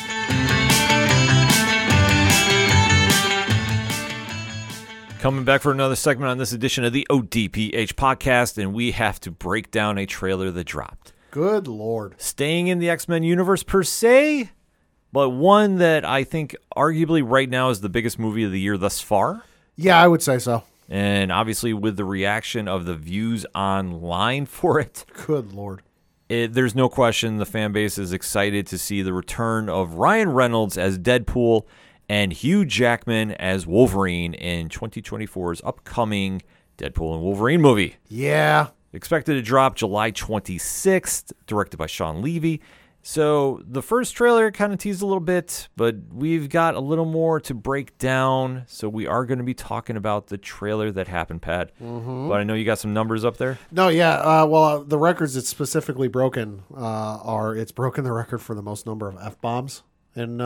Coming back for another segment on this edition of the ODPH Podcast, and we have to break down a trailer that dropped. Good Lord. Staying in the X-Men universe per se, but one that I think arguably right now is the biggest movie of the year thus far. Yeah, I would say so. And obviously with the reaction of the views online for it, Good Lord. There's no question the fan base is excited to see the return of Ryan Reynolds as Deadpool and Hugh Jackman as Wolverine in 2024's upcoming Deadpool and Wolverine movie. Yeah. Expected to drop July 26th, directed by Sean Levy. So the first trailer kind of teased a little bit, but we've got a little more to break down. So we are going to be talking about the trailer that happened, Pat. But I know you got some numbers up there. No, yeah. Well, the records it's specifically broken it's broken the record for the most number of F-bombs in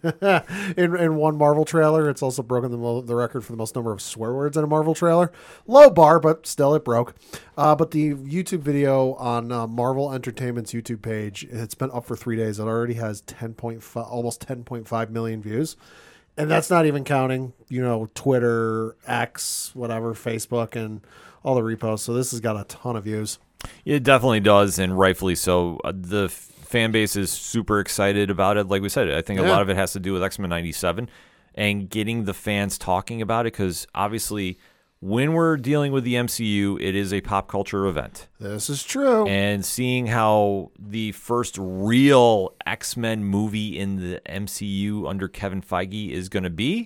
in one Marvel trailer. It's also broken the record for the most number of swear words in a Marvel trailer. Low bar, but still it broke. But the YouTube video on Marvel Entertainment's YouTube page, it's been up for 3 days. It already has almost 10.5 million views. And that's not even counting, Twitter, X, whatever, Facebook, and all the reposts. So this has got a ton of views. It definitely does, and rightfully so. The fan base is super excited about it. Like we said, I think a lot of it has to do with X-Men 97 and getting the fans talking about it, because obviously when we're dealing with the MCU, it is a pop culture event. This is true. And seeing how the first real X-Men movie in the MCU under Kevin Feige is going to be,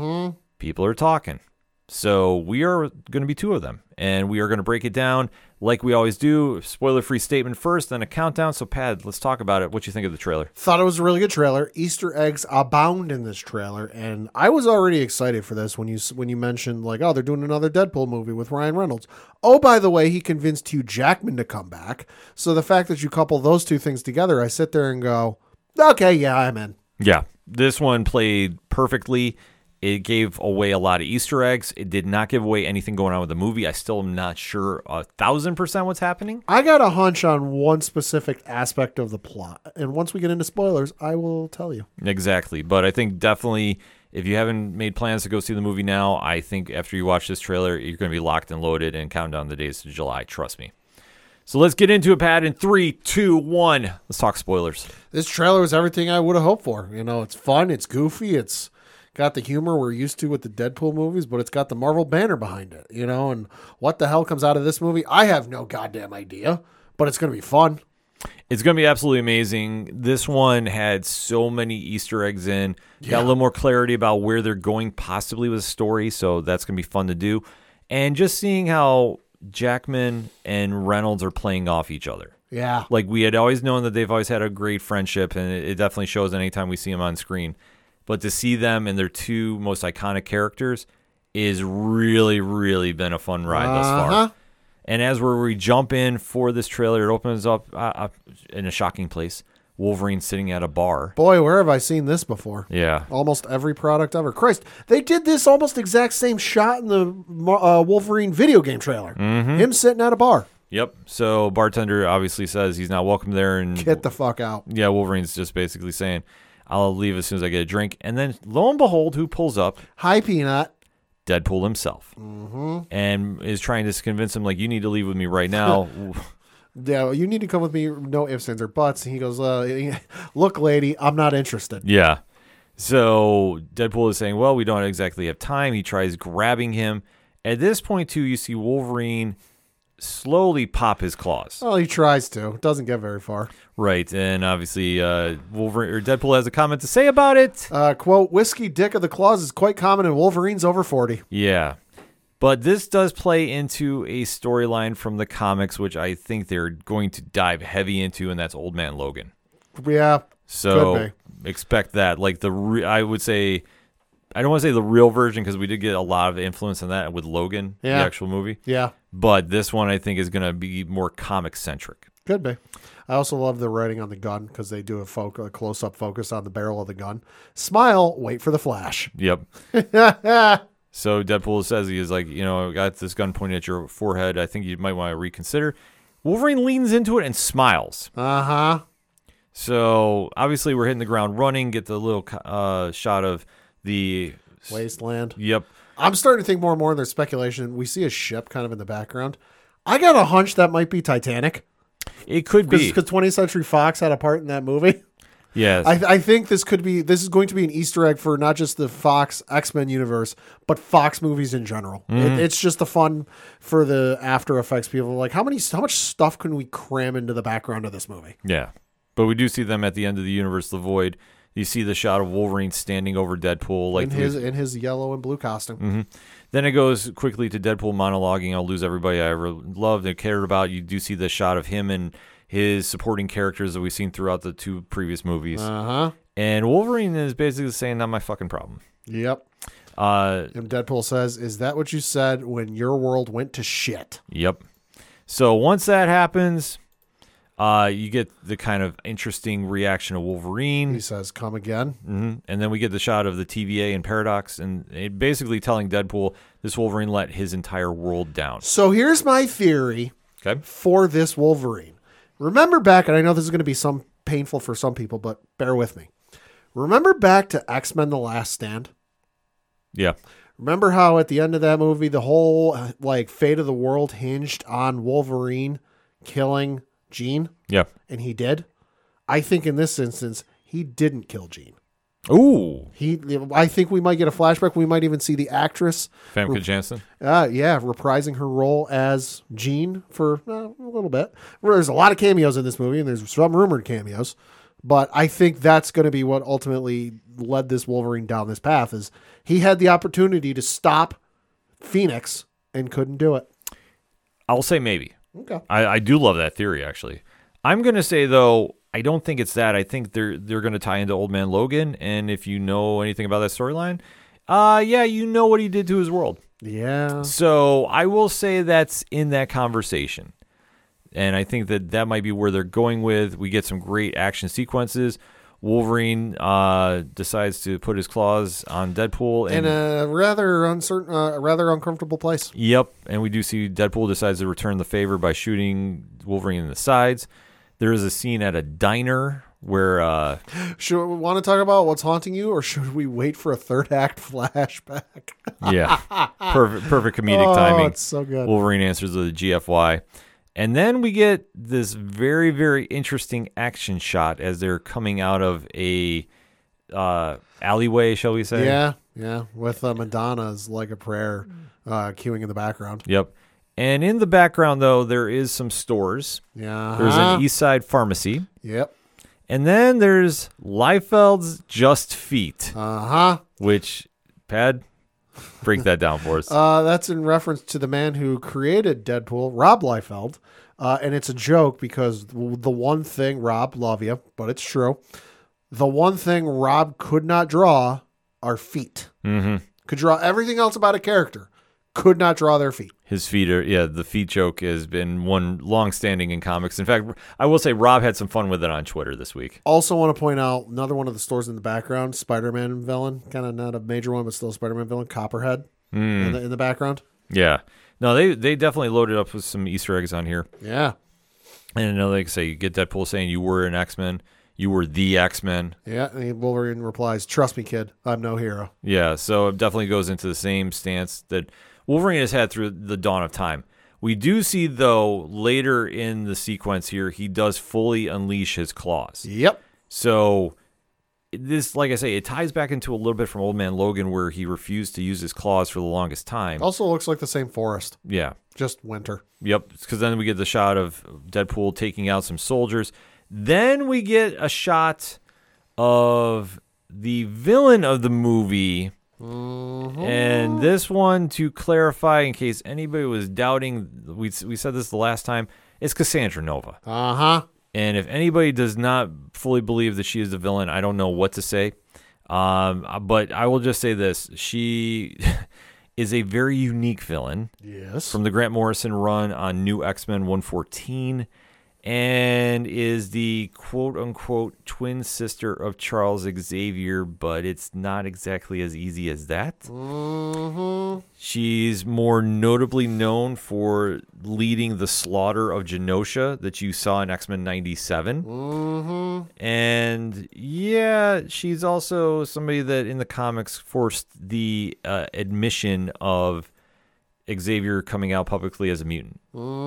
people are talking. So we are going to be two of them, and we are going to break it down like we always do. Spoiler-free statement first, then a countdown. So, Pat, let's talk about it. What you think of the trailer? Thought it was a really good trailer. Easter eggs abound in this trailer, and I was already excited for this when you mentioned, like, oh, they're doing another Deadpool movie with Ryan Reynolds. Oh, by the way, he convinced Hugh Jackman to come back. So the fact that you couple those two things together, I sit there and go, okay, yeah, I'm in. Yeah, this one played perfectly. It gave away a lot of Easter eggs. It did not give away anything going on with the movie. I still am not sure 1,000% what's happening. I got a hunch on one specific aspect of the plot. And once we get into spoilers, I will tell you. Exactly. But I think definitely if you haven't made plans to go see the movie now, I think after you watch this trailer, you're going to be locked and loaded and count down the days to July. Trust me. So let's get into it, Pat, in 3, 2, 1. Let's talk spoilers. This trailer was everything I would have hoped for. It's fun. It's goofy. It's got the humor we're used to with the Deadpool movies, but it's got the Marvel banner behind it, and what the hell comes out of this movie? I have no goddamn idea, but it's going to be fun. It's going to be absolutely amazing. This one had so many Easter eggs in. Got a little more clarity about where they're going possibly with the story, so that's going to be fun to do. And just seeing how Jackman and Reynolds are playing off each other. Yeah. Like, we had always known that they've always had a great friendship, and it definitely shows anytime we see them on screen. But to see them and their two most iconic characters is really, really been a fun ride thus far. And as we jump in for this trailer, it opens up in a shocking place. Wolverine sitting at a bar. Boy, where have I seen this before? Yeah. Almost every product ever. Christ, they did this almost exact same shot in the Wolverine video game trailer. Him sitting at a bar. Yep. So bartender obviously says he's not welcome there. And get the fuck out. Yeah, Wolverine's just basically saying, I'll leave as soon as I get a drink. And then, lo and behold, who pulls up? Hi, Peanut. Deadpool himself. And is trying to convince him, like, you need to leave with me right now. Yeah, you need to come with me. No ifs, ands, or buts. And he goes, look, lady, I'm not interested. Yeah. So Deadpool is saying, well, we don't exactly have time. He tries grabbing him. At this point, too, you see Wolverine slowly pop his claws. Well, he tries to. It doesn't get very far. Right, and obviously Wolverine or Deadpool has a comment to say about it. Quote, whiskey dick of the claws is quite common in Wolverines over 40. Yeah. But this does play into a storyline from the comics, which I think they're going to dive heavy into, and that's Old Man Logan. Yeah. So expect that. Like I would say, I don't want to say the real version because we did get a lot of influence on that with Logan, the actual movie. Yeah. But this one I think is going to be more comic centric. Could be. I also love the writing on the gun because they do a close-up focus on the barrel of the gun. Smile, wait for the flash. Yep. So Deadpool says he is like, I got this gun pointed at your forehead. I think you might want to reconsider. Wolverine leans into it and smiles. Uh-huh. So obviously we're hitting the ground running. Get the little shot of the wasteland. Yep. I'm starting to think more and more in their speculation. We see a ship kind of in the background. I got a hunch that might be Titanic. It could be. Because 20th Century Fox had a part in that movie. Yes. I think this is going to be an Easter egg for not just the Fox X-Men universe, but Fox movies in general. It's just the fun for the After Effects people. Like, how much stuff can we cram into the background of this movie? Yeah. But we do see them at the end of the universe, The Void. You see the shot of Wolverine standing over Deadpool. Like in his yellow and blue costume. Mm-hmm. Then it goes quickly to Deadpool monologuing, I'll lose everybody I ever loved and cared about. You do see the shot of him and his supporting characters that we've seen throughout the two previous movies. Uh-huh. And Wolverine is basically saying, not my fucking problem. Yep. And Deadpool says, is that what you said when your world went to shit? Yep. So once that happens, you get the kind of interesting reaction of Wolverine. He says, come again. Mm-hmm. And then we get the shot of the TVA and Paradox, and it basically telling Deadpool this Wolverine let his entire world down. So here's my theory for this Wolverine. Remember back, and I know this is going to be some painful for some people, but bear with me. Remember back to X-Men: The Last Stand? Yeah. Remember how at the end of that movie, the whole fate of the world hinged on Wolverine killing Jean? Yeah. And he did? I think in this instance, he didn't kill Jean. Ooh. I think we might get a flashback. We might even see the actress. Famke Janssen? Reprising her role as Jean for a little bit. There's a lot of cameos in this movie, and there's some rumored cameos. But I think that's going to be what ultimately led this Wolverine down this path, is he had the opportunity to stop Phoenix and couldn't do it. I'll say maybe. Okay. I do love that theory, actually. I'm going to say, though, I don't think it's that. I think they're going to tie into Old Man Logan, and if you know anything about that storyline, you know what he did to his world. Yeah. So I will say that's in that conversation, and I think that might be where they're going with. We get some great action sequences. Wolverine decides to put his claws on Deadpool in a rather uncertain, rather uncomfortable place. Yep, and we do see Deadpool decides to return the favor by shooting Wolverine in the sides. There is a scene at a diner where... should we want to talk about what's haunting you, or should we wait for a third act flashback? Yeah. Perfect comedic timing. It's so good. Wolverine answers with a GFY. And then we get this very, very interesting action shot as they're coming out of a alleyway, shall we say? Yeah. With Madonna's Like a Prayer cueing in the background. Yep. And in the background, though, there is some stores. Yeah. There's an East Side Pharmacy. Yep. And then there's Liefeld's Just Feet. Which, Pad, break that down for us. That's in reference to the man who created Deadpool, Rob Liefeld. And it's a joke because the one thing, Rob, love you, but it's true. The one thing Rob could not draw are feet. Mm-hmm. Could draw everything else about a character. Could not draw their feet. His feet are, the feet joke has been one long-standing in comics. In fact, I will say Rob had some fun with it on Twitter this week. Also want to point out another one of the stores in the background, Spider-Man villain, kind of not a major one, but still a Spider-Man villain, Copperhead in the background. Yeah. No, they definitely loaded up with some Easter eggs on here. Yeah. And like I say, you get Deadpool saying you were an X-Men. You were the X-Men. Yeah, and Wolverine replies, trust me, kid, I'm no hero. Yeah, so it definitely goes into the same stance that Wolverine has had through the dawn of time. We do see, though, later in the sequence here, he does fully unleash his claws. Yep. So this, like I say, it ties back into a little bit from Old Man Logan, where he refused to use his claws for the longest time. Also looks like the same forest, Yeah. just winter. Yep. Because then we get the shot of Deadpool taking out some soldiers. Then we get a shot of the villain of the movie. And this one, to clarify, in case anybody was doubting, we said this the last time, it's Cassandra Nova. And if anybody does not fully believe that she is the villain, I don't know what to say. But I will just say this. She is a very unique villain. Yes. From the Grant Morrison run on New X-Men 114, and is the quote-unquote twin sister of Charles Xavier, but it's not exactly as easy as that. She's more notably known for leading the slaughter of Genosha that you saw in X-Men 97. And yeah, she's also somebody that in the comics forced the admission of Xavier coming out publicly as a mutant.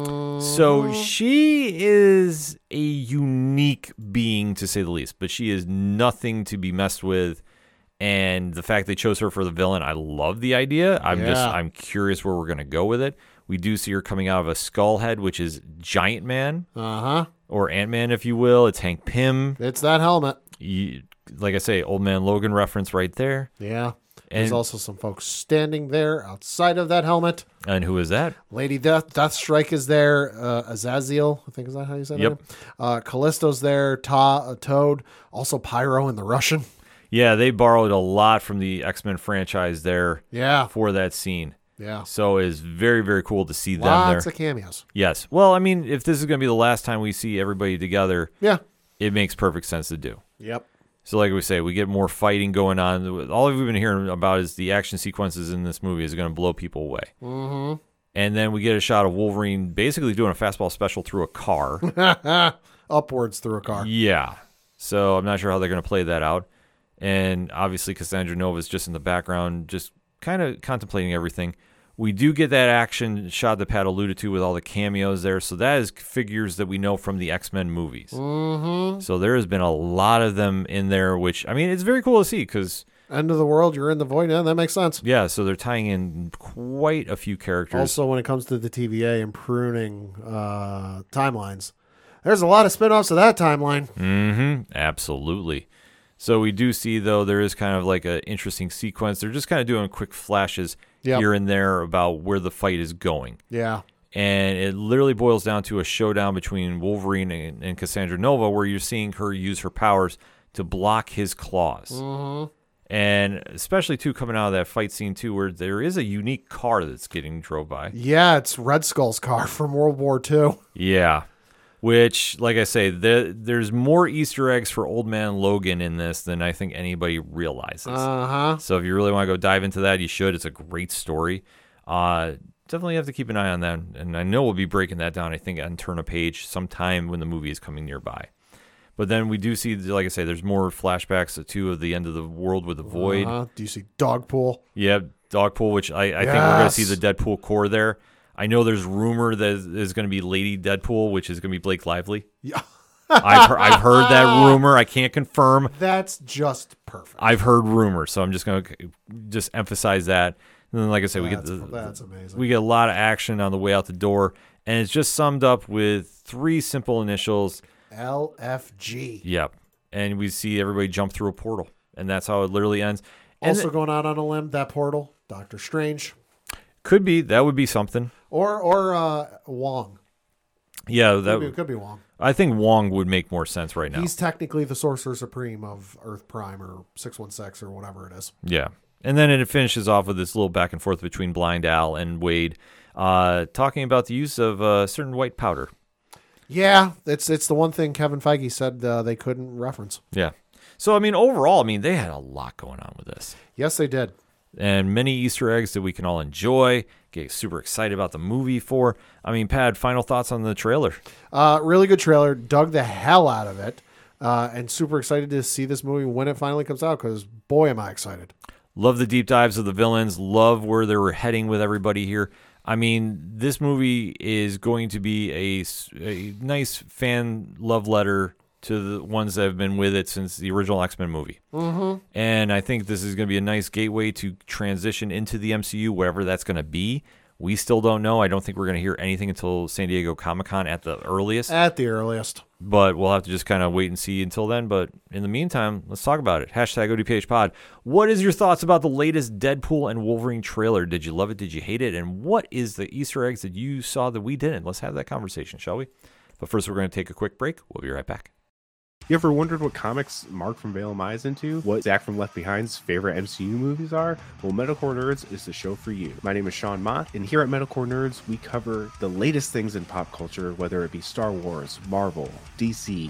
So she is a unique being, to say the least, but she is nothing to be messed with. And the fact they chose her for the villain, I love the idea. I'm curious where we're going to go with it. We do see her coming out of a skull head, which is Giant Man. Or Ant-Man, if you will. It's Hank Pym. It's that helmet. Like I say, Old Man Logan reference right there. Yeah. There's also some folks standing there outside of that helmet. And who is that? Lady Deathstrike is there. Azazel, I think, is that how you said it? Yep. Callisto's there. Toad. Also Pyro in the Russian. Yeah, they borrowed a lot from the X-Men franchise there. Yeah. For that scene. Yeah. So it's very, very cool to see them there. Lots of cameos. Yes. Well, I mean, if this is going to be the last time we see everybody together, yeah, it makes perfect sense to do. Yep. So like we say, we get more fighting going on. All we've been hearing about is the action sequences in this movie is going to blow people away. And then we get a shot of Wolverine basically doing a fastball special through a car. Upwards through a car. Yeah. So I'm not sure how they're going to play that out. And obviously Cassandra Nova is just in the background, just kind of contemplating everything. We do get that action shot that Pat alluded to with all the cameos there. So that is figures that we know from the X-Men movies. So there has been a lot of them in there, which, I mean, it's very cool to see because... End of the world, you're in the void. Yeah, that makes sense. Yeah, so they're tying in quite a few characters. Also, when it comes to the TVA and pruning timelines, there's a lot of spin-offs of that timeline. Absolutely. So we do see, though, there is kind of like an interesting sequence. They're just kind of doing quick flashes here and there about where the fight is going. Yeah. And it literally boils down to a showdown between Wolverine and Cassandra Nova, where you're seeing her use her powers to block his claws. And especially, too, coming out of that fight scene, too, where there is a unique car that's getting drove by. Yeah, it's Red Skull's car from World War II. Yeah. Which, like I say, there's more Easter eggs for Old Man Logan in this than I think anybody realizes. So if you really want to go dive into that, you should. It's a great story. Definitely have to keep an eye on that. And I know we'll be breaking that down, I think, on Turn a Page sometime when the movie is coming nearby. But then we do see, like I say, there's more flashbacks to the end of the world with the Void. Do you see Dogpool? Yeah, Dogpool, which I think we're going to see the Deadpool core there. I know there's rumor that is going to be Lady Deadpool, which is going to be Blake Lively. Yeah. I've heard that rumor. I can't confirm. That's just perfect. I've heard rumors, so I'm just going to just emphasize that. And then, like I said, that's amazing. We get a lot of action on the way out the door, and it's just summed up with 3 simple initials. LFG. Yep. And we see everybody jump through a portal, and that's how it literally ends. Also going out on a limb, that portal, Doctor Strange. Could be. That would be something. Or Wong. Yeah, it could be Wong. I think Wong would make more sense right now. He's technically the Sorcerer Supreme of Earth Prime or 616 or whatever it is. Yeah. And then it finishes off with this little back and forth between Blind Al and Wade talking about the use of certain white powder. Yeah, it's the one thing Kevin Feige said they couldn't reference. Yeah. So, I mean, overall, they had a lot going on with this. Yes, they did. And many Easter eggs that we can all enjoy, get super excited about the movie for. Pat, final thoughts on the trailer? Really good trailer. Dug the hell out of it. And super excited to see this movie when it finally comes out because, boy, am I excited. Love the deep dives of the villains. Love where they were heading with everybody here. This movie is going to be a nice fan love letter to the ones that have been with it since the original X-Men movie. Mm-hmm. And I think this is going to be a nice gateway to transition into the MCU, wherever that's going to be. We still don't know. I don't think we're going to hear anything until San Diego Comic-Con at the earliest. At the earliest. But we'll have to just kind of wait and see until then. But in the meantime, let's talk about it. Hashtag ODPHpod. What is your thoughts about the latest Deadpool and Wolverine trailer? Did you love it? Did you hate it? And what is the Easter eggs that you saw that we didn't? Let's have that conversation, shall we? But first, we're going to take a quick break. We'll be right back. You ever wondered what comics Mark from Vale Mai is into? What Zach from Left Behind's favorite MCU movies are? Well, Metalcore Nerds is the show for you. My name is Sean Mott, and here at Metalcore Nerds, we cover the latest things in pop culture, whether it be Star Wars, Marvel, DC,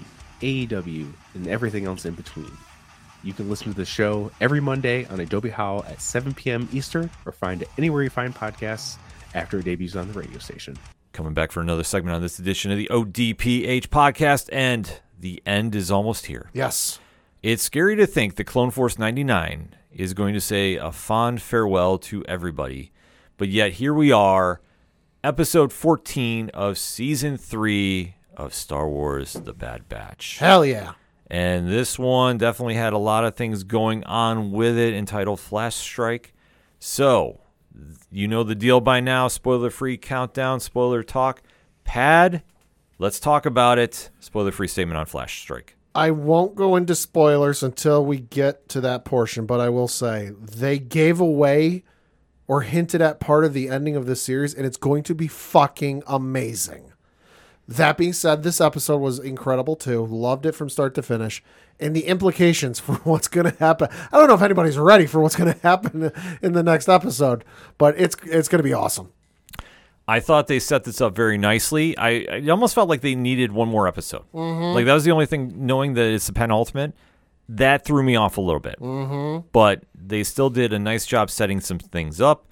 AEW, and everything else in between. You can listen to the show every Monday on Adobe Howl at 7 p.m. Eastern, or find it anywhere you find podcasts after it debuts on the radio station. Coming back for another segment on this edition of the ODPH podcast, and the end is almost here. Yes. It's scary to think that Clone Force 99 is going to say a fond farewell to everybody, but yet here we are, episode 14 of season 3 of Star Wars The Bad Batch. Hell yeah. And this one definitely had a lot of things going on with it, entitled Flash Strike. So, you know the deal by now. Spoiler-free countdown, spoiler talk. Pad, let's talk about it. Spoiler-free statement on Flash Strike. I won't go into spoilers until we get to that portion, but I will say they gave away or hinted at part of the ending of this series, and it's going to be fucking amazing. That being said, this episode was incredible too. Loved it from start to finish. And the implications for what's going to happen. I don't know if anybody's ready for what's going to happen in the next episode, but it's going to be awesome. I thought they set this up very nicely. I almost felt like they needed one more episode. Mm-hmm. Like, that was the only thing, knowing that it's the penultimate, that threw me off a little bit. Mm-hmm. But they still did a nice job setting some things up.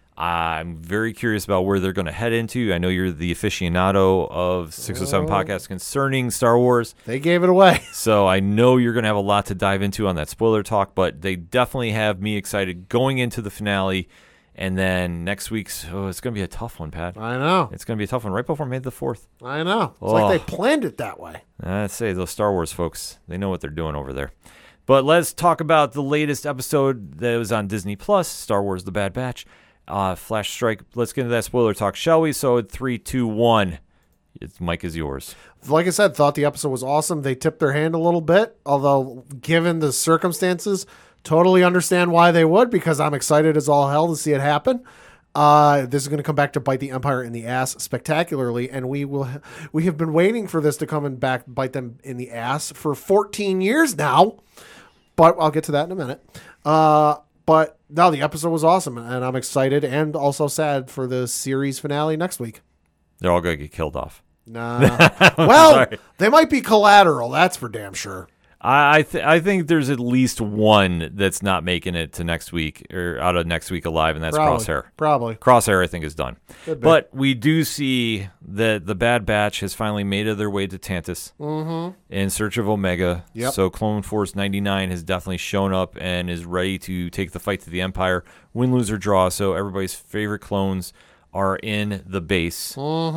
I'm very curious about where they're going to head into. I know you're the aficionado of 607 Podcast concerning Star Wars. They gave it away. So I know you're going to have a lot to dive into on that spoiler talk, but they definitely have me excited going into the finale. And then next week's, it's going to be a tough one, Pat. I know. It's going to be a tough one right before May the 4th. I know. It's like they planned it that way. I'd say those Star Wars folks, they know what they're doing over there. But let's talk about the latest episode that was on Disney Plus, Star Wars The Bad Batch. Flash Strike. Let's get into that spoiler talk, shall we? So 3, 2, 1. Mike is yours. Like I said, thought the episode was awesome. They tipped their hand a little bit, although given the circumstances, totally understand why they would, because I'm excited as all hell to see it happen. This is going to come back to bite the Empire in the ass spectacularly, and we have been waiting for this to come and bite them in the ass for 14 years now. But I'll get to that in a minute. But no, the episode was awesome, and I'm excited and also sad for the series finale next week. They're all going to get killed off. Nah. Well, they might be collateral. That's for damn sure. I think there's at least one that's not making it to next week, or out of next week alive, and that's Crosshair. Probably. Crosshair, I think, is done. But we do see that the Bad Batch has finally made their way to Tantus in search of Omega. Yep. So Clone Force 99 has definitely shown up and is ready to take the fight to the Empire, win, lose, or draw. So everybody's favorite clones are in the base.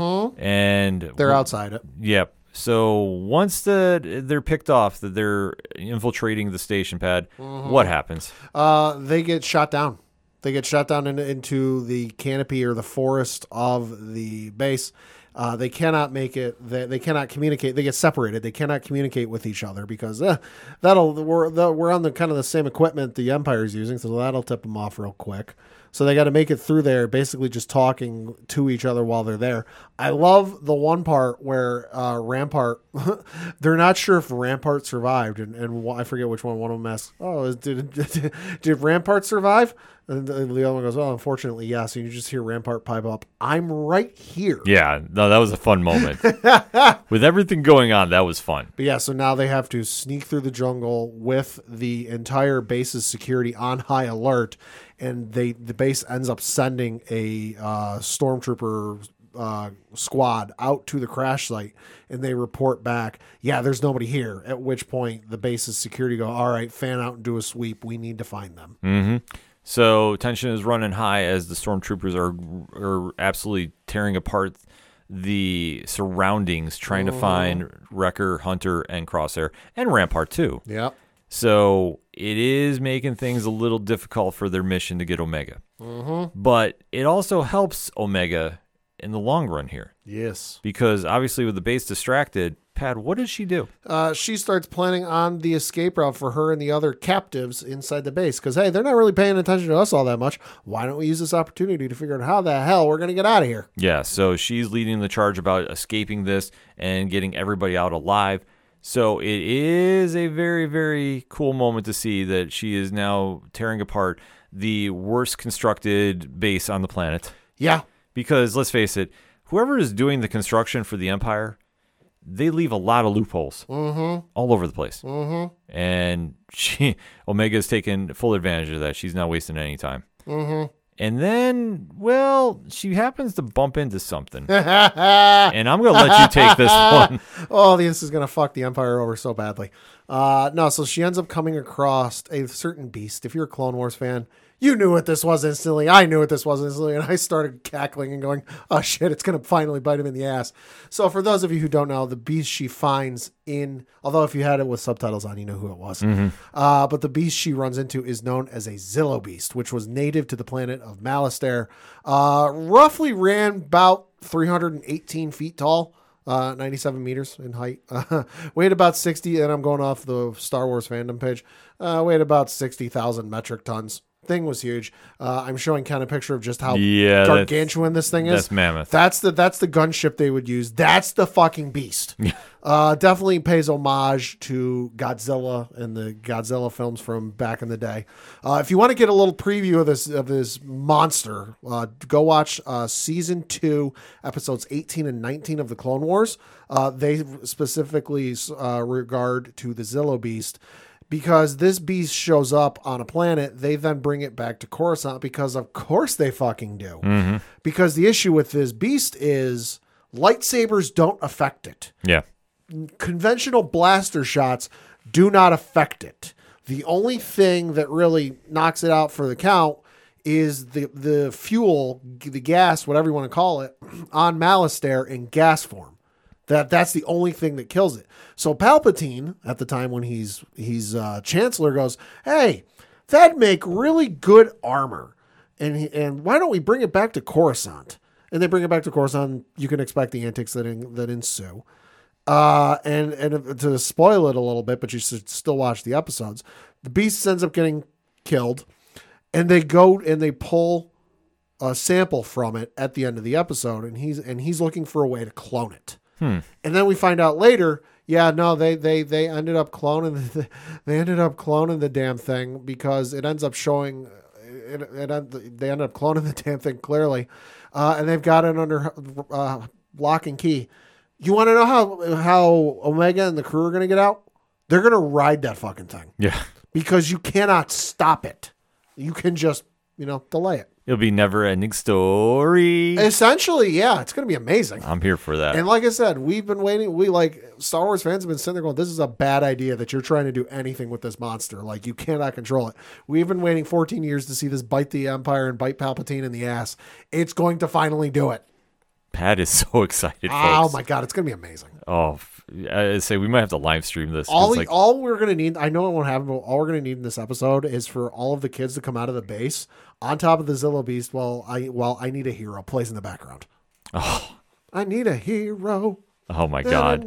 And they're outside it. Yep. So once they're picked off, that they're infiltrating the station pad, what happens? They get shot down. They get shot down into the canopy or the forest of the base. They cannot make it. They cannot communicate. They get separated. They cannot communicate with each other because we're on the kind of the same equipment the Empire's using, so that'll tip them off real quick. So they got to make it through there, basically just talking to each other while they're there. I love the one part where Rampart, they're not sure if Rampart survived, and I forget which one. One of them asks, "Oh, did Rampart survive?" And the other one goes, "Oh, unfortunately, yes." And you just hear Rampart pipe up, "I'm right here." Yeah, no, that was a fun moment. With everything going on, that was fun. But yeah, so now they have to sneak through the jungle with the entire base's security on high alert, and the base ends up sending a stormtrooper squad out to the crash site, and they report back, "Yeah, there's nobody here." At which point, the base's security go, "All right, fan out and do a sweep. We need to find them." Mm-hmm. So tension is running high as the stormtroopers are absolutely tearing apart the surroundings, trying to find Wrecker, Hunter, and Crosshair, and Rampart too. Yep. So it is making things a little difficult for their mission to get Omega. But it also helps Omega in the long run here. Yes. Because obviously with the base distracted, Pat, what does she do? She starts planning on the escape route for her and the other captives inside the base. Because, hey, they're not really paying attention to us all that much. Why don't we use this opportunity to figure out how the hell we're going to get out of here? Yeah, so she's leading the charge about escaping this and getting everybody out alive. So it is a very, very cool moment to see that she is now tearing apart the worst constructed base on the planet. Yeah. Because let's face it, whoever is doing the construction for the Empire, they leave a lot of loopholes all over the place. And Omega's taken full advantage of that. She's not wasting any time. And then, well, she happens to bump into something. And I'm going to let you take this one. Oh, this is going to fuck the Empire over so badly. No, so she ends up coming across a certain beast. If you're a Clone Wars fan, you knew what this was instantly. I knew what this was instantly. And I started cackling and going, oh, shit, it's going to finally bite him in the ass. So for those of you who don't know, the beast she finds although if you had it with subtitles on, you know who it was. But the beast she runs into is known as a Zillo beast, which was native to the planet of Malastare. Roughly ran about 318 feet tall. 97 meters in height. Weighed about 60, and I'm going off the Star Wars fandom page. Weighed about 60,000 metric tons. Thing was huge. I'm showing kind of picture of just how gargantuan this thing is. That's mammoth. That's the gunship they would use. That's the fucking beast. Definitely pays homage to Godzilla and the Godzilla films from back in the day. If you want to get a little preview of this monster, go watch season 2, episodes 18 and 19 of the Clone Wars. They specifically regard to the Zillo beast. Because this beast shows up on a planet, they then bring it back to Coruscant because of course they fucking do. Because the issue with this beast is lightsabers don't affect it. Yeah. Conventional blaster shots do not affect it. The only thing that really knocks it out for the count is the fuel, the gas, whatever you want to call it, on Malastare in gas form. That's the only thing that kills it. So Palpatine, at the time when he's Chancellor, goes, "Hey, that'd make really good armor, and why don't we bring it back to Coruscant?" And they bring it back to Coruscant. You can expect the antics that ensue. And to spoil it a little bit, but you should still watch the episodes. The beast ends up getting killed, and they go and they pull a sample from it at the end of the episode, and he's looking for a way to clone it. And then we find out later, they ended up cloning the damn thing because it ends up showing they ended up cloning the damn thing clearly, and they've got it under lock and key. You want to know how Omega and the crew are going to get out? They're going to ride that fucking thing. Yeah. Because you cannot stop it. You can just delay it. It'll be never-ending story. Essentially, yeah. It's going to be amazing. I'm here for that. And like I said, we've been waiting. Star Wars fans have been sitting there going, this is a bad idea that you're trying to do anything with this monster. Like, you cannot control it. We've been waiting 14 years to see this bite the Empire and bite Palpatine in the ass. It's going to finally do it. Pat is so excited, folks. Oh, my God. It's going to be amazing. Oh, I say we might have to live stream this. All we're going to need, I know it won't happen, but all we're going to need in this episode is for all of the kids to come out of the base on top of the Zillo beast while I Need a Hero plays in the background. Oh, I need a hero. Oh my God.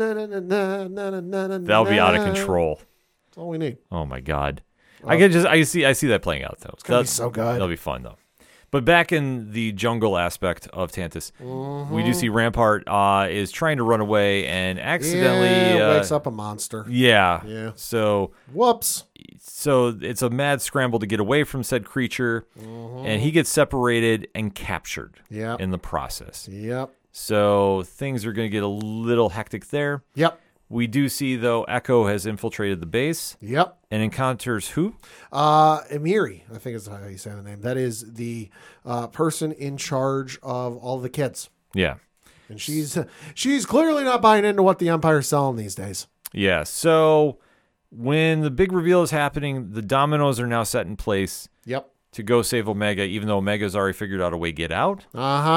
That'll be out of control. That's all we need. Oh my God. I see that playing out though. It's going to be so good. That'll be fun though. But back in the jungle aspect of Tantus, we do see Rampart is trying to run away and accidentally wakes up a monster. Yeah. So whoops. So it's a mad scramble to get away from said creature, and he gets separated and captured in the process. Yep. So things are going to get a little hectic there. Yep. We do see, though, Echo has infiltrated the base. Yep. And encounters who? Emiri, I think is how you say the name. That is the person in charge of all the kids. Yeah. And she's clearly not buying into what the Empire's selling these days. Yeah. So when the big reveal is happening, the dominoes are now set in place. Yep. To go save Omega, even though Omega's already figured out a way to get out. Uh-huh.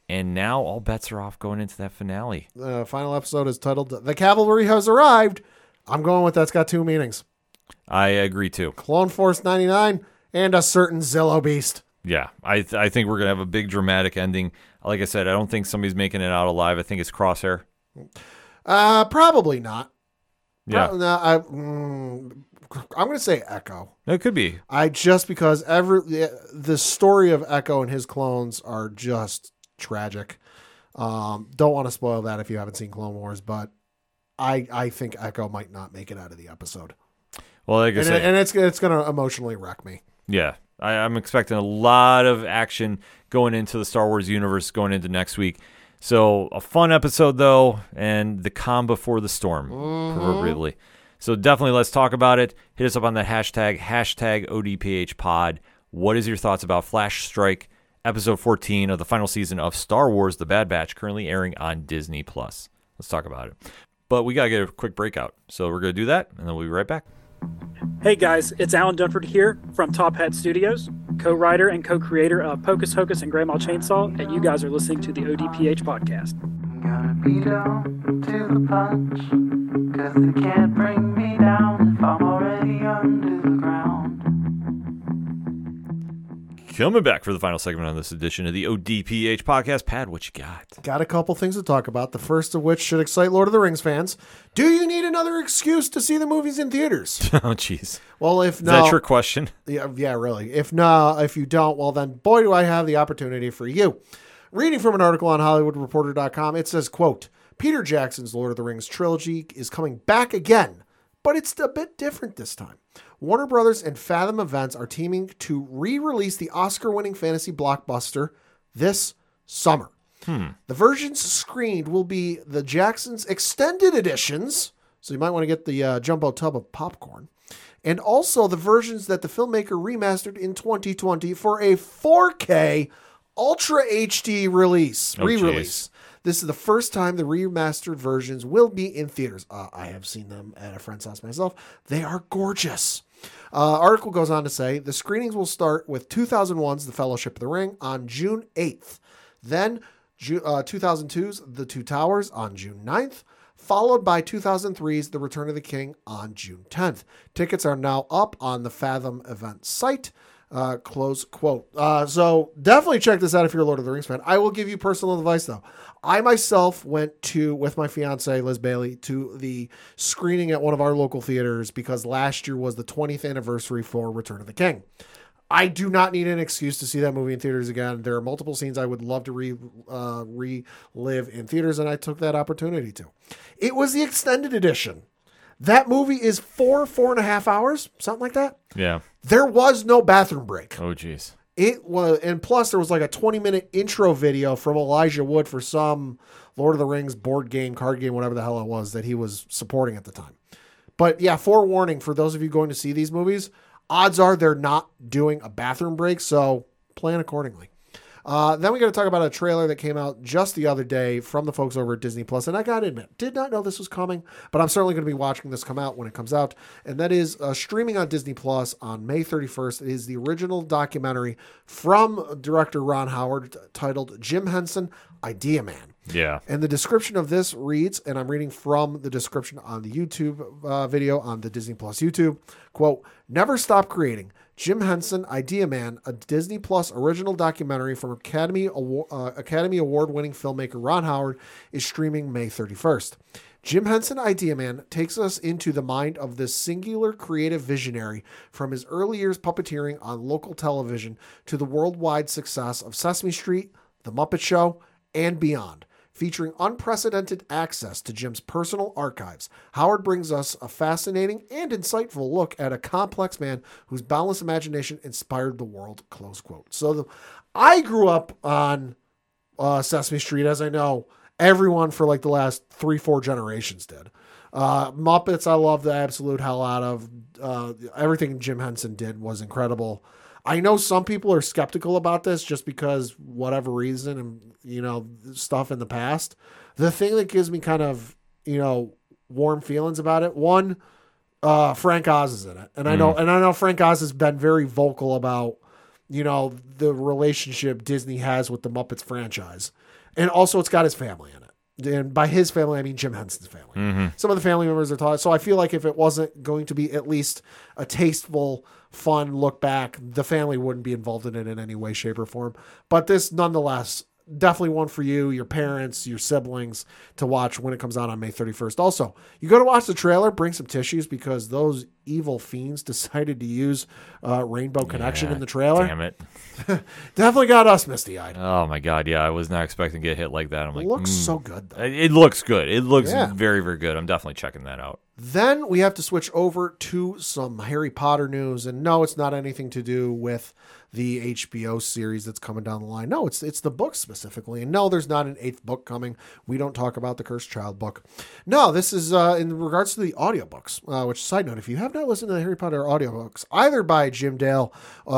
And now all bets are off going into that finale. The final episode is titled "The Cavalry Has Arrived." I'm going with that's got two meanings: I agree too. Clone Force 99 and a certain Zillow beast. Yeah, I think we're going to have a big dramatic ending. Like I said, I don't think somebody's making it out alive. I think it's Crosshair. Probably not. Yeah. I'm going to say Echo. It could be. Just because the story of Echo and his clones are just tragic. Don't want to spoil that if you haven't seen Clone Wars, but I think Echo might not make it out of the episode. Well, like I said, and it's going to emotionally wreck me. Yeah, I'm expecting a lot of action going into the Star Wars universe going into next week. So a fun episode, though, and the calm before the storm, proverbially. So definitely let's talk about it. Hit us up on that hashtag ODPHpod. What is your thoughts about Flash Strike, episode 14 of the final season of Star Wars The Bad Batch, currently airing on Disney+. Let's talk about it. But we got to get a quick breakout. So we're going to do that, and then we'll be right back. Hey guys, it's Alan Dunford here from Top Hat Studios, co-writer and co-creator of Pocus Hocus and Grandma Chainsaw, and you guys are listening to the ODPH podcast. I'm gonna be down to the punch, 'cause they can't bring me down if I'm already under the ground. Coming back for the final segment on this edition of the ODPH podcast. Pat, what you got? Got a couple things to talk about. The first of which should excite Lord of the Rings fans. Do you need another excuse to see the movies in theaters? Oh, jeez. Well, if Is not, that your question? yeah, really. If you don't, well then, boy, do I have the opportunity for you. Reading from an article on HollywoodReporter.com, it says, quote, Peter Jackson's Lord of the Rings trilogy is coming back again, but it's a bit different this time. Warner Brothers and Fathom Events are teaming to re-release the Oscar-winning fantasy blockbuster this summer. The versions screened will be the Jackson's extended editions, so you might want to get the jumbo tub of popcorn, and also the versions that the filmmaker remastered in 2020 for a 4K Ultra HD re-release. This is the first time the remastered versions will be in theaters. I have seen them at a friend's house myself. They are gorgeous. Article goes on to say the screenings will start with 2001's The Fellowship of the Ring on June 8th. Then 2002's The Two Towers on June 9th, followed by 2003's The Return of the King on June 10th. Tickets are now up on the Fathom event site. Close quote. So definitely check this out if you're a Lord of the Rings fan. I will give you personal advice though. I myself went with my fiance Liz Bailey to the screening at one of our local theaters because last year was the 20th anniversary for Return of the King. I do not need an excuse to see that movie in theaters again. There are multiple scenes I would love to relive in theaters, and I took that opportunity to. It was the extended edition. That movie is 4.5 hours, something like that. Yeah. There was no bathroom break. Oh, jeez. It was, and plus there was like a 20-minute intro video from Elijah Wood for some Lord of the Rings board game, card game, whatever the hell it was that he was supporting at the time. But yeah, forewarning for those of you going to see these movies, odds are they're not doing a bathroom break, so plan accordingly. Then we got to talk about a trailer that came out just the other day from the folks over at Disney Plus, and I got to admit, did not know this was coming, but I'm certainly going to be watching this come out when it comes out, and that is streaming on Disney Plus on May 31st. It is the original documentary from director Ron Howard titled Jim Henson, Idea Man. Yeah. And the description of this reads, and I'm reading from the description on the YouTube video on the Disney Plus YouTube, quote, "Never stop creating. Jim Henson, Idea Man, a Disney Plus original documentary from Academy Award-winning filmmaker Ron Howard, is streaming May 31st. Jim Henson, Idea Man, takes us into the mind of this singular creative visionary from his early years puppeteering on local television to the worldwide success of Sesame Street, The Muppet Show, and beyond. Featuring unprecedented access to Jim's personal archives, Howard brings us a fascinating and insightful look at a complex man whose boundless imagination inspired the world," close quote. So I grew up on Sesame Street, as I know everyone for like the last 3-4 generations did. Muppets, I love the absolute hell out of. Everything Jim Henson did was incredible. I know some people are skeptical about this just because whatever reason and, stuff in the past. The thing that gives me kind of, warm feelings about it. One, Frank Oz is in it. And I know Frank Oz has been very vocal about, the relationship Disney has with the Muppets franchise. And also it's got his family in it. And by his family, I mean Jim Henson's family. Some of the family members are taught. So I feel like if it wasn't going to be at least a tasteful, fun look back, the family wouldn't be involved in it in any way, shape, or form. But this, nonetheless, definitely one for you, your parents, your siblings to watch when it comes out on May 31st. Also, you go to watch the trailer, bring some tissues because those evil fiends decided to use Rainbow Connection in the trailer. Damn it. Definitely got us misty-eyed. Oh, my God. Yeah, I was not expecting to get hit like that. I'm like, It looks so good, though. It looks good. It looks Yeah. very, very good. I'm definitely checking that out. Then we have to switch over to some Harry Potter news. And no, it's not anything to do with the HBO series that's coming down the line. No, it's the book specifically. And no, there's not an 8th book coming. We don't talk about the Cursed Child book. No, this is in regards to the audiobooks, which, side note, if you have not listened to the Harry Potter audiobooks, either by Jim Dale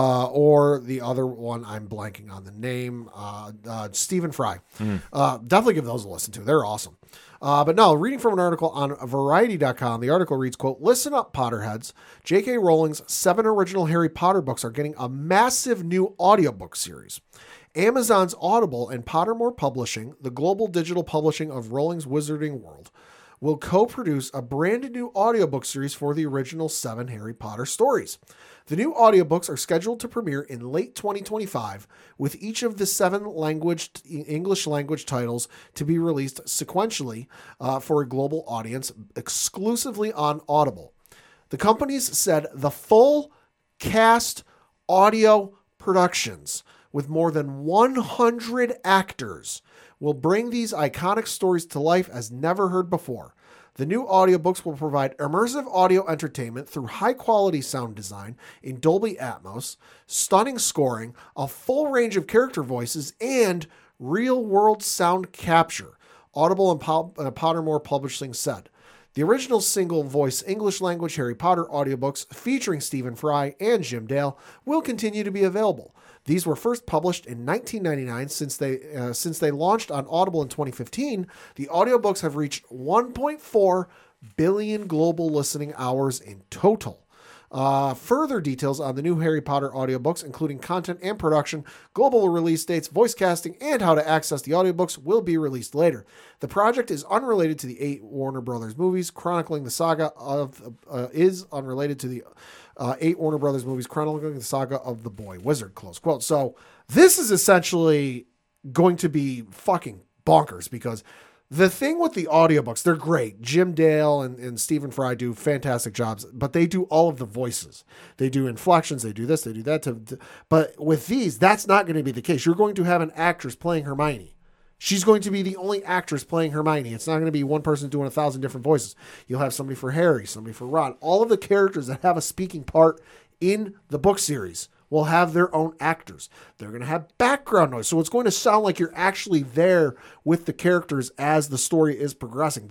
or the other one, I'm blanking on the name, Stephen Fry. Definitely give those a listen to. They're awesome. But no, reading from an article on Variety.com, the article reads, quote, "Listen up, Potterheads. J.K. Rowling's 7 original Harry Potter books are getting a massive new audiobook series. Amazon's Audible and Pottermore Publishing, the global digital publishing of Rowling's Wizarding World, will co-produce a brand new audiobook series for the original 7 Harry Potter stories. The new audiobooks are scheduled to premiere in late 2025, with each of the 7 English language titles to be released sequentially for a global audience exclusively on Audible. The companies said the full cast audio productions with more than 100 actors will bring these iconic stories to life as never heard before. The new audiobooks will provide immersive audio entertainment through high-quality sound design in Dolby Atmos, stunning scoring, a full range of character voices, and real-world sound capture," Audible and Pottermore Publishing said. The original single-voice English-language Harry Potter audiobooks featuring Stephen Fry and Jim Dale will continue to be available. These were first published in 1999. Since they launched on Audible in 2015, the audiobooks have reached 1.4 billion global listening hours in total. Further details on the new Harry Potter audiobooks, including content and production, global release dates, voice casting, and how to access the audiobooks, will be released later. The project is unrelated to the 8 Warner Brothers movies chronicling the saga of the Boy Wizard, close quote. So this is essentially going to be fucking bonkers because the thing with the audiobooks, they're great. Jim Dale and Stephen Fry do fantastic jobs, but they do all of the voices. They do inflections, they do this, they do that. But with these, that's not going to be the case. You're going to have an actress playing Hermione. She's going to be the only actress playing Hermione. It's not going to be one person doing 1,000 different voices. You'll have somebody for Harry, somebody for Ron. All of the characters that have a speaking part in the book series will have their own actors. They're going to have background noise. So it's going to sound like you're actually there with the characters as the story is progressing.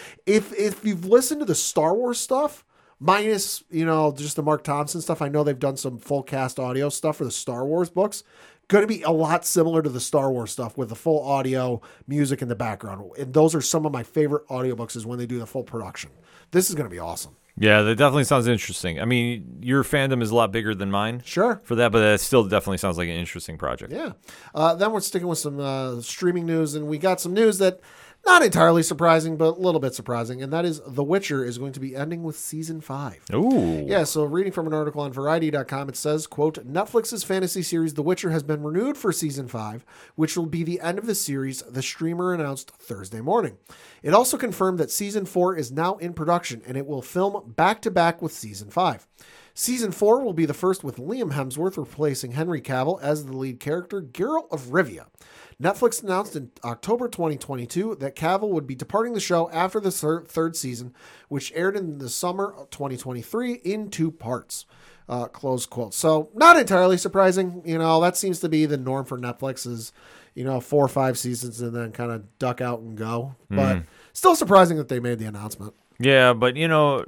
If you've listened to the Star Wars stuff, minus, just the Mark Thompson stuff, I know they've done some full cast audio stuff for the Star Wars books. Going to be a lot similar to the Star Wars stuff with the full audio, music in the background. And those are some of my favorite audiobooks is when they do the full production. This is going to be awesome. Yeah, that definitely sounds interesting. I mean, your fandom is a lot bigger than mine. Sure. For that, but that still definitely sounds like an interesting project. Yeah. Then we're sticking with some streaming news, and we got some news that not entirely surprising, but a little bit surprising, and that is The Witcher is going to be ending with season 5. Ooh. Yeah, so reading from an article on Variety.com, it says, quote, "Netflix's fantasy series The Witcher has been renewed for season 5, which will be the end of the series," the streamer announced Thursday morning. It also confirmed that season 4 is now in production, and it will film back-to-back with season 5. Season 4 will be the first with Liam Hemsworth replacing Henry Cavill as the lead character, Geralt of Rivia. Netflix announced in October 2022 that Cavill would be departing the show after the third season, which aired in the summer of 2023 in 2 parts. Close quote. So not entirely surprising. That seems to be the norm for Netflix is, 4 or 5 seasons and then kind of duck out and go. But still surprising that they made the announcement. Yeah, but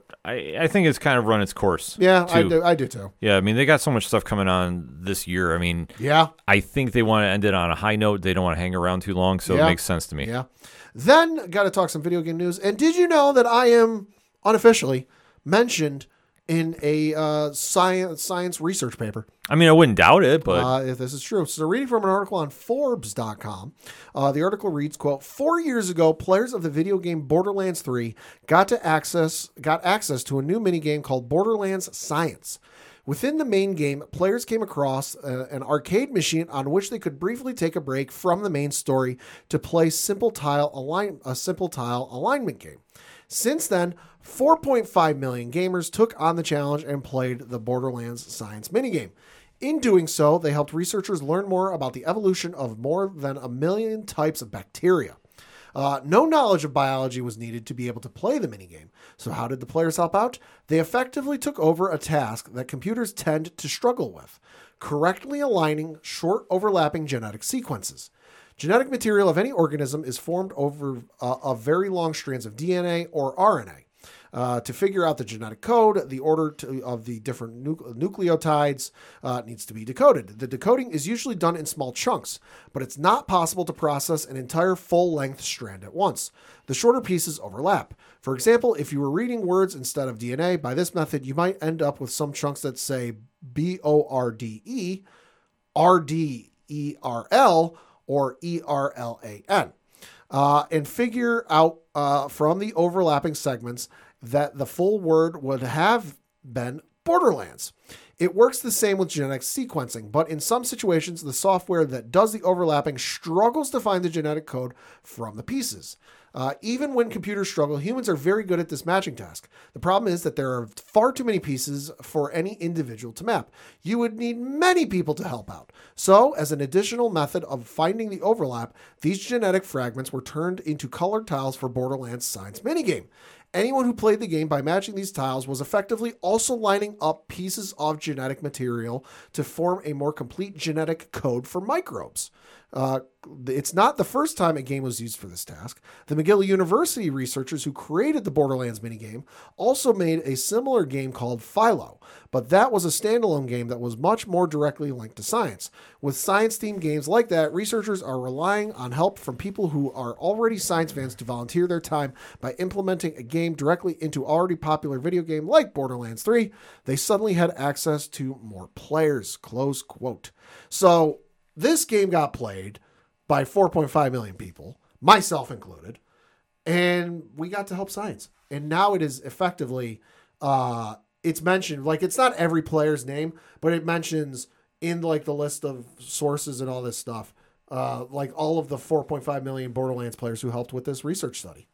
I think it's kind of run its course. Yeah, too. I do too. Yeah, I mean, they got so much stuff coming on this year. I mean, yeah, I think they want to end it on a high note. They don't want to hang around too long, so it makes sense to me. Yeah. Then got to talk some video game news. And did you know that I am unofficially mentioned in a science research paper. I mean, I wouldn't doubt it, but If this is true. So reading from an article on Forbes.com, the article reads, quote, 4 years ago, players of the video game Borderlands 3 got access to a new minigame called Borderlands Science. Within the main game, players came across an arcade machine on which they could briefly take a break from the main story to play a simple tile alignment game. Since then, 4.5 million gamers took on the challenge and played the Borderlands Science minigame. In doing so, they helped researchers learn more about the evolution of more than 1 million types of bacteria. No knowledge of biology was needed to be able to play the minigame. So how did the players help out? They effectively took over a task that computers tend to struggle with: correctly aligning short overlapping genetic sequences. Genetic material of any organism is formed over of very long strands of DNA or RNA. To figure out the genetic code, the order of the different nucleotides needs to be decoded. The decoding is usually done in small chunks, but it's not possible to process an entire full-length strand at once. The shorter pieces overlap. For example, if you were reading words instead of DNA, by this method, you might end up with some chunks that say BORDE, RDERL, or ERLAN. And figure out from the overlapping segments that the full word would have been Borderlands. It works the same with genetic sequencing, but in some situations, the software that does the overlapping struggles to find the genetic code from the pieces. Even when computers struggle, humans are very good at this matching task. The problem is that there are far too many pieces for any individual to map. You would need many people to help out. So, as an additional method of finding the overlap, these genetic fragments were turned into colored tiles for Borderlands Science minigame. Anyone who played the game by matching these tiles was effectively also lining up pieces of genetic material to form a more complete genetic code for microbes. It's not the first time a game was used for this task. The McGill University researchers who created the Borderlands minigame also made a similar game called Philo, but that was a standalone game that was much more directly linked to science. With science-themed games like that, researchers are relying on help from people who are already science fans to volunteer their time by implementing a game directly into already popular video game like Borderlands 3. They suddenly had access to more players, close quote. So this game got played by 4.5 million people, myself included, and we got to help science. And now it is effectively, it's mentioned, like it's not every player's name, but it mentions in like the list of sources and all this stuff, like all of the 4.5 million Borderlands players who helped with this research study.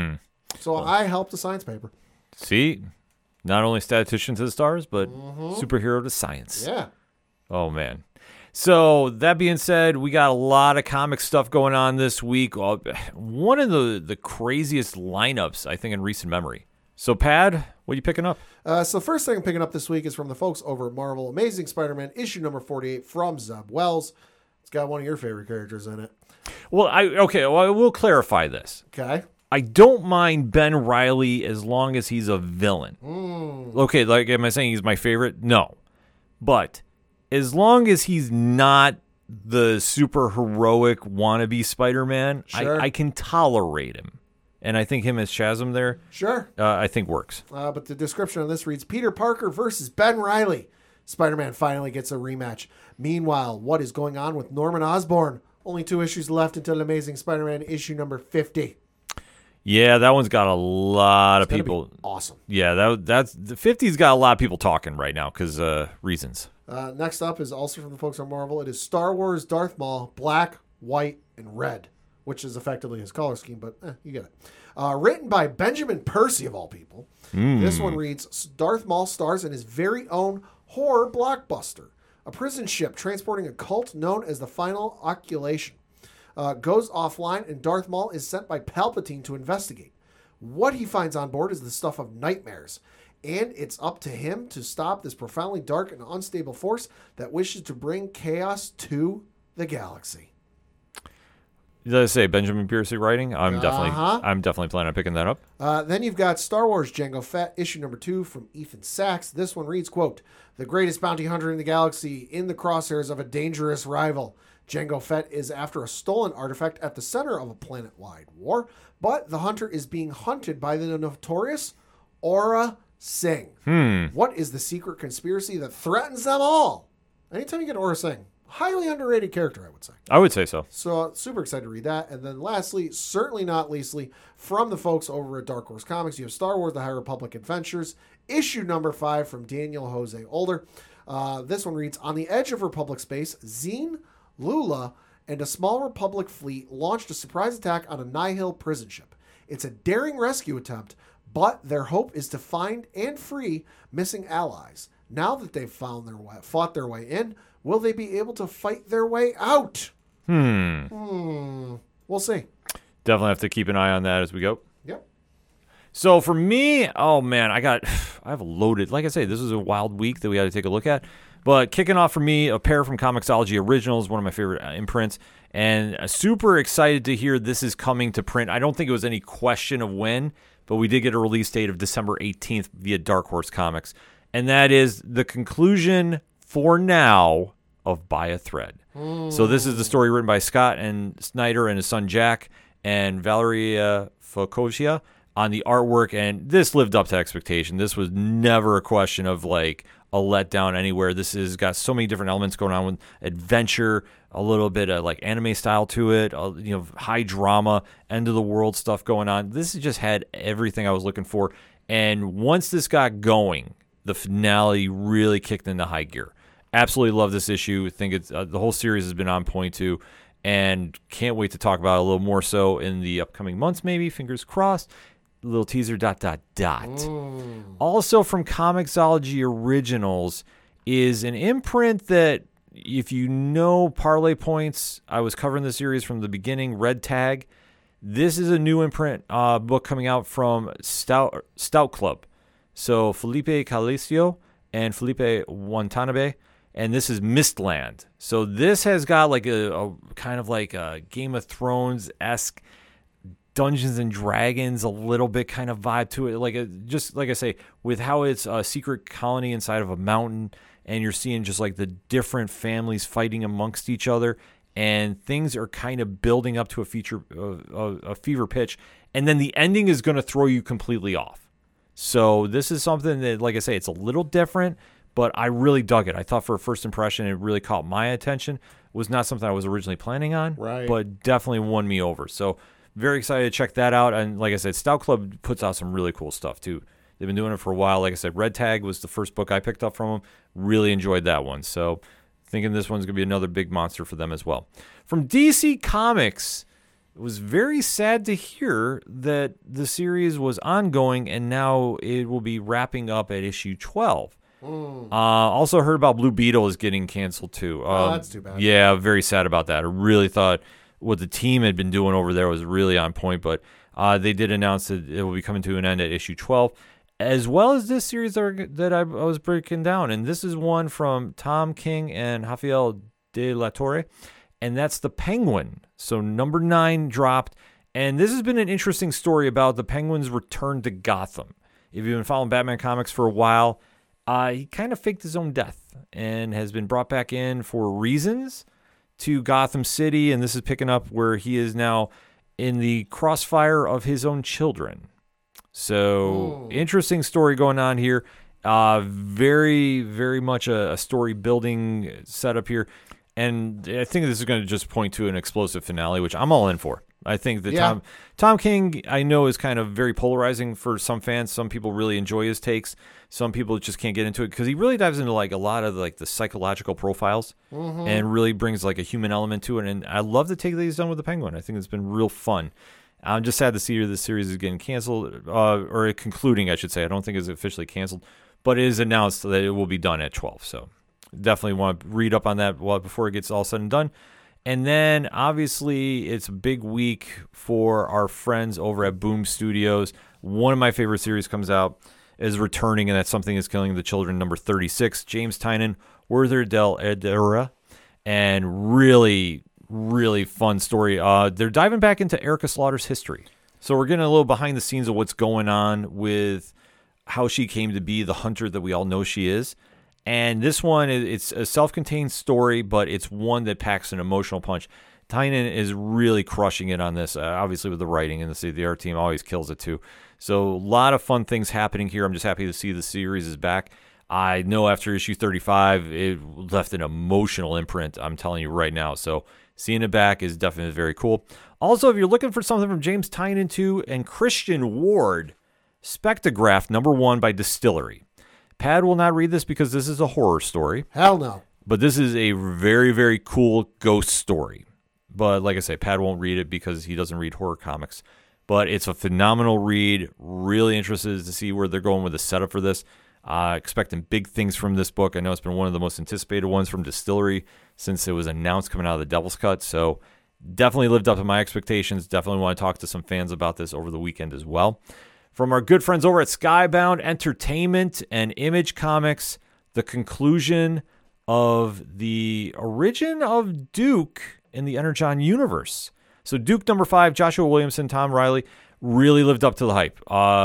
So I helped the science paper. See, not only statistician to the stars, but superhero to science. Yeah. Oh, man. So that being said, we got a lot of comic stuff going on this week. One of the craziest lineups, I think, in recent memory. So, Pad, what are you picking up? So the first thing I'm picking up this week is from the folks over at Marvel. Amazing Spider-Man, issue number 48 from Zeb Wells. It's got one of your favorite characters in it. Well, I will clarify this. Okay. I don't mind Ben Reilly as long as he's a villain. Okay, like, am I saying he's my favorite? No. But as long as he's not the super heroic wannabe Spider-Man, Sure. I can tolerate him. And I think him as Shazam there, Sure. I think works. But the description on this reads, Peter Parker versus Ben Reilly. Spider-Man finally gets a rematch. Meanwhile, what is going on with Norman Osborn? Only 2 issues left until Amazing Spider-Man issue number 50. Yeah, that one's got a lot of It's gonna people. be awesome. Yeah, that's the 50's got a lot of people talking right now because reasons. Next up is also from the folks on Marvel. It is Star Wars Darth Maul, black, white, and red, which is effectively his color scheme, but you get it. Written by Benjamin Percy, of all people. This one reads, Darth Maul stars in his very own horror blockbuster. A prison ship transporting a cult known as the Final Oculation goes offline, and Darth Maul is sent by Palpatine to investigate. What he finds on board is the stuff of nightmares, and it's up to him to stop this profoundly dark and unstable force that wishes to bring chaos to the galaxy. Did I say Benjamin Percy writing? I'm definitely planning on picking that up. Then you've got Star Wars Jango Fett, issue number 2 from Ethan Sachs. This one reads, quote, the greatest bounty hunter in the galaxy in the crosshairs of a dangerous rival. Jango Fett is after a stolen artifact at the center of a planet-wide war, but the hunter is being hunted by the notorious Aura Singh. What is the secret conspiracy that threatens them all? Anytime you get Aura Singh, highly underrated character, I would say. I would say so. So super excited to read that. And then lastly, certainly not leastly, from the folks over at Dark Horse Comics, you have Star Wars The High Republic Adventures, issue number 5 from Daniel Jose Older. This one reads, on the edge of Republic space, Zine, Lula, and a small Republic fleet launched a surprise attack on a Nihil prison ship. It's a daring rescue attempt, but their hope is to find and free missing allies. Now that they've fought their way in, will they be able to fight their way out? We'll see. Definitely have to keep an eye on that as we go. Yep. So for me, oh man, I've loaded. Like I say, this was a wild week that we had to take a look at. But kicking off for me, a pair from Comixology Originals, one of my favorite imprints, and super excited to hear this is coming to print. I don't think it was any question of when, but we did get a release date of December 18th via Dark Horse Comics. And that is the conclusion, for now, of By a Thread. So this is the story written by Scott and Snyder and his son Jack and Valeria Focosia on the artwork, and this lived up to expectation. This was never a question of like a letdown anywhere. This has got so many different elements going on with adventure, a little bit of like anime style to it, high drama, end of the world stuff going on. This has just had everything I was looking for. And once this got going, the finale really kicked into high gear. Absolutely love this issue. I think it's the whole series has been on point too, and can't wait to talk about it a little more so in the upcoming months. Maybe, fingers crossed. Little teaser. ... Also from Comixology Originals is an imprint that, if you know Parlay Points, I was covering the series from the beginning. Red Tag. This is a new imprint book coming out from Stout Club. So Felipe Calicio and Felipe Watanabe, and this is Mistland. So this has got like a kind of like a Game of Thrones-esque Dungeons and Dragons, a little bit kind of vibe to it. Just like I say, with how it's a secret colony inside of a mountain, and you're seeing just like the different families fighting amongst each other, and things are kind of building up to a fever pitch, and then the ending is going to throw you completely off. So this is something that, like I say, it's a little different, but I really dug it. I thought for a first impression, it really caught my attention. It was not something I was originally planning on, right, but definitely won me over. So very excited to check that out. And like I said, Stout Club puts out some really cool stuff too. They've been doing it for a while. Like I said, Red Tag was the first book I picked up from them. Really enjoyed that one. So thinking this one's going to be another big monster for them as well. From DC Comics, it was very sad to hear that the series was ongoing and now it will be wrapping up at issue 12. Also heard about Blue Beetle is getting canceled too. That's too bad. Yeah, very sad about that. I really thought what the team had been doing over there was really on point, but they did announce that it will be coming to an end at issue 12, as well as this series that I was breaking down. And this is one from Tom King and Rafael de la Torre, and that's The Penguin. So number 9 dropped, and this has been an interesting story about the Penguin's return to Gotham. If you've been following Batman comics for a while, he kind of faked his own death and has been brought back in for reasons to Gotham City, and this is picking up where he is now in the crossfire of his own children. So interesting story going on here. Very, very much a story building setup here. And I think this is going to just point to an explosive finale, which I'm all in for. I think that Tom King, I know, is kind of very polarizing for some fans. Some people really enjoy his takes. Some people just can't get into it because he really dives into like a lot of like the psychological profiles and really brings like a human element to it. And I love the take that he's done with the Penguin. I think it's been real fun. I'm just sad to see this series is getting canceled, or concluding, I should say. I don't think it's officially canceled, but it is announced that it will be done at 12. So definitely want to read up on that before it gets all said and done. And then, obviously, it's a big week for our friends over at Boom Studios. One of my favorite series comes out, is returning, and that's Something Is Killing the Children, number 36. James Tynion, Werther del Edera, and really, really fun story. They're diving back into Erica Slaughter's history. So we're getting a little behind the scenes of what's going on with how she came to be the hunter that we all know she is. And this one, it's a self-contained story, but it's one that packs an emotional punch. Tynan is really crushing it on this, obviously with the writing, and the art team always kills it too. So a lot of fun things happening here. I'm just happy to see the series is back. I know after issue 35, it left an emotional imprint, I'm telling you right now. So seeing it back is definitely very cool. Also, if you're looking for something from James Tynan 2 and Christian Ward, Spectrograph #1 by Distillery. Pad will not read this because this is a horror story. Hell no. But this is a very, very cool ghost story. But like I say, Pad won't read it because he doesn't read horror comics. But it's a phenomenal read. Really interested to see where they're going with the setup for this. Expecting big things from this book. I know it's been one of the most anticipated ones from Distillery since it was announced coming out of the Devil's Cut. So definitely lived up to my expectations. Definitely want to talk to some fans about this over the weekend as well. From our good friends over at Skybound Entertainment and Image Comics, the conclusion of the origin of Duke in the Energon universe. So Duke #5, Joshua Williamson, Tom Riley, really lived up to the hype.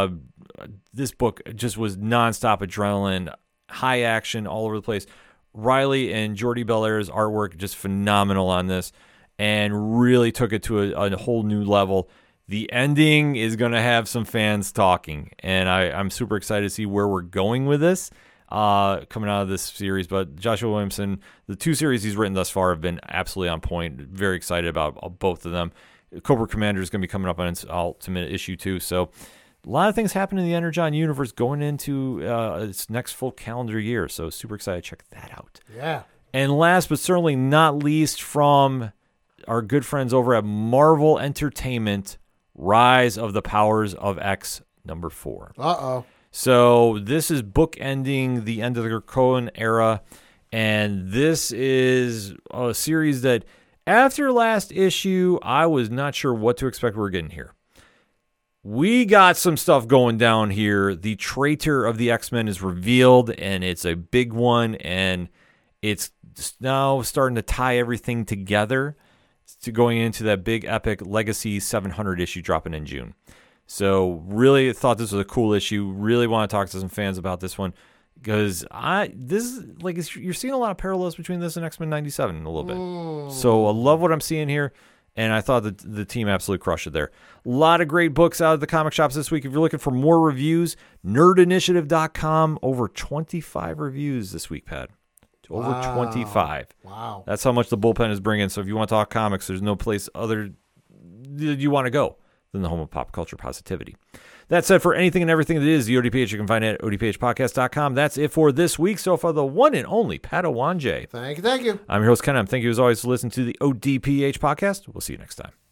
This book just was nonstop adrenaline, high action all over the place. Riley and Jordi Belair's artwork just phenomenal on this and really took it to a whole new level. The ending is going to have some fans talking, and I'm super excited to see where we're going with this coming out of this series. But Joshua Williamson, the 2 series he's written thus far have been absolutely on point. Very excited about both of them. Cobra Commander is going to be coming up on its ultimate issue too. So a lot of things happening in the Energon universe going into its next full calendar year. So super excited to check that out. Yeah. And last but certainly not least, from our good friends over at Marvel Entertainment, Rise of the Powers of X #4. Uh-oh. So this is bookending the end of the Krakoan era, and this is a series that after last issue, I was not sure what to expect we were getting here. We got some stuff going down here. The traitor of the X-Men is revealed, and it's a big one, and it's now starting to tie everything together to going into that big epic Legacy 700 issue dropping in June. So really thought this was a cool issue. Really want to talk to some fans about this one because you're seeing a lot of parallels between this and X-Men 97 a little bit. So I love what I'm seeing here, and I thought that the team absolutely crushed it there. A lot of great books out of the comic shops this week. If you're looking for more reviews, nerdinitiative.com, over 25 reviews this week, Pat. Over 25. Wow. That's how much the bullpen is bringing. So if you want to talk comics, there's no place other you want to go than the home of pop culture positivity. That said, for anything and everything that is the ODPH, you can find it at odphpodcast.com. That's it for this week. So for the one and only Pat Awanje. Thank you. I'm your host, Ken. Thank you as always for listening to the ODPH podcast. We'll see you next time.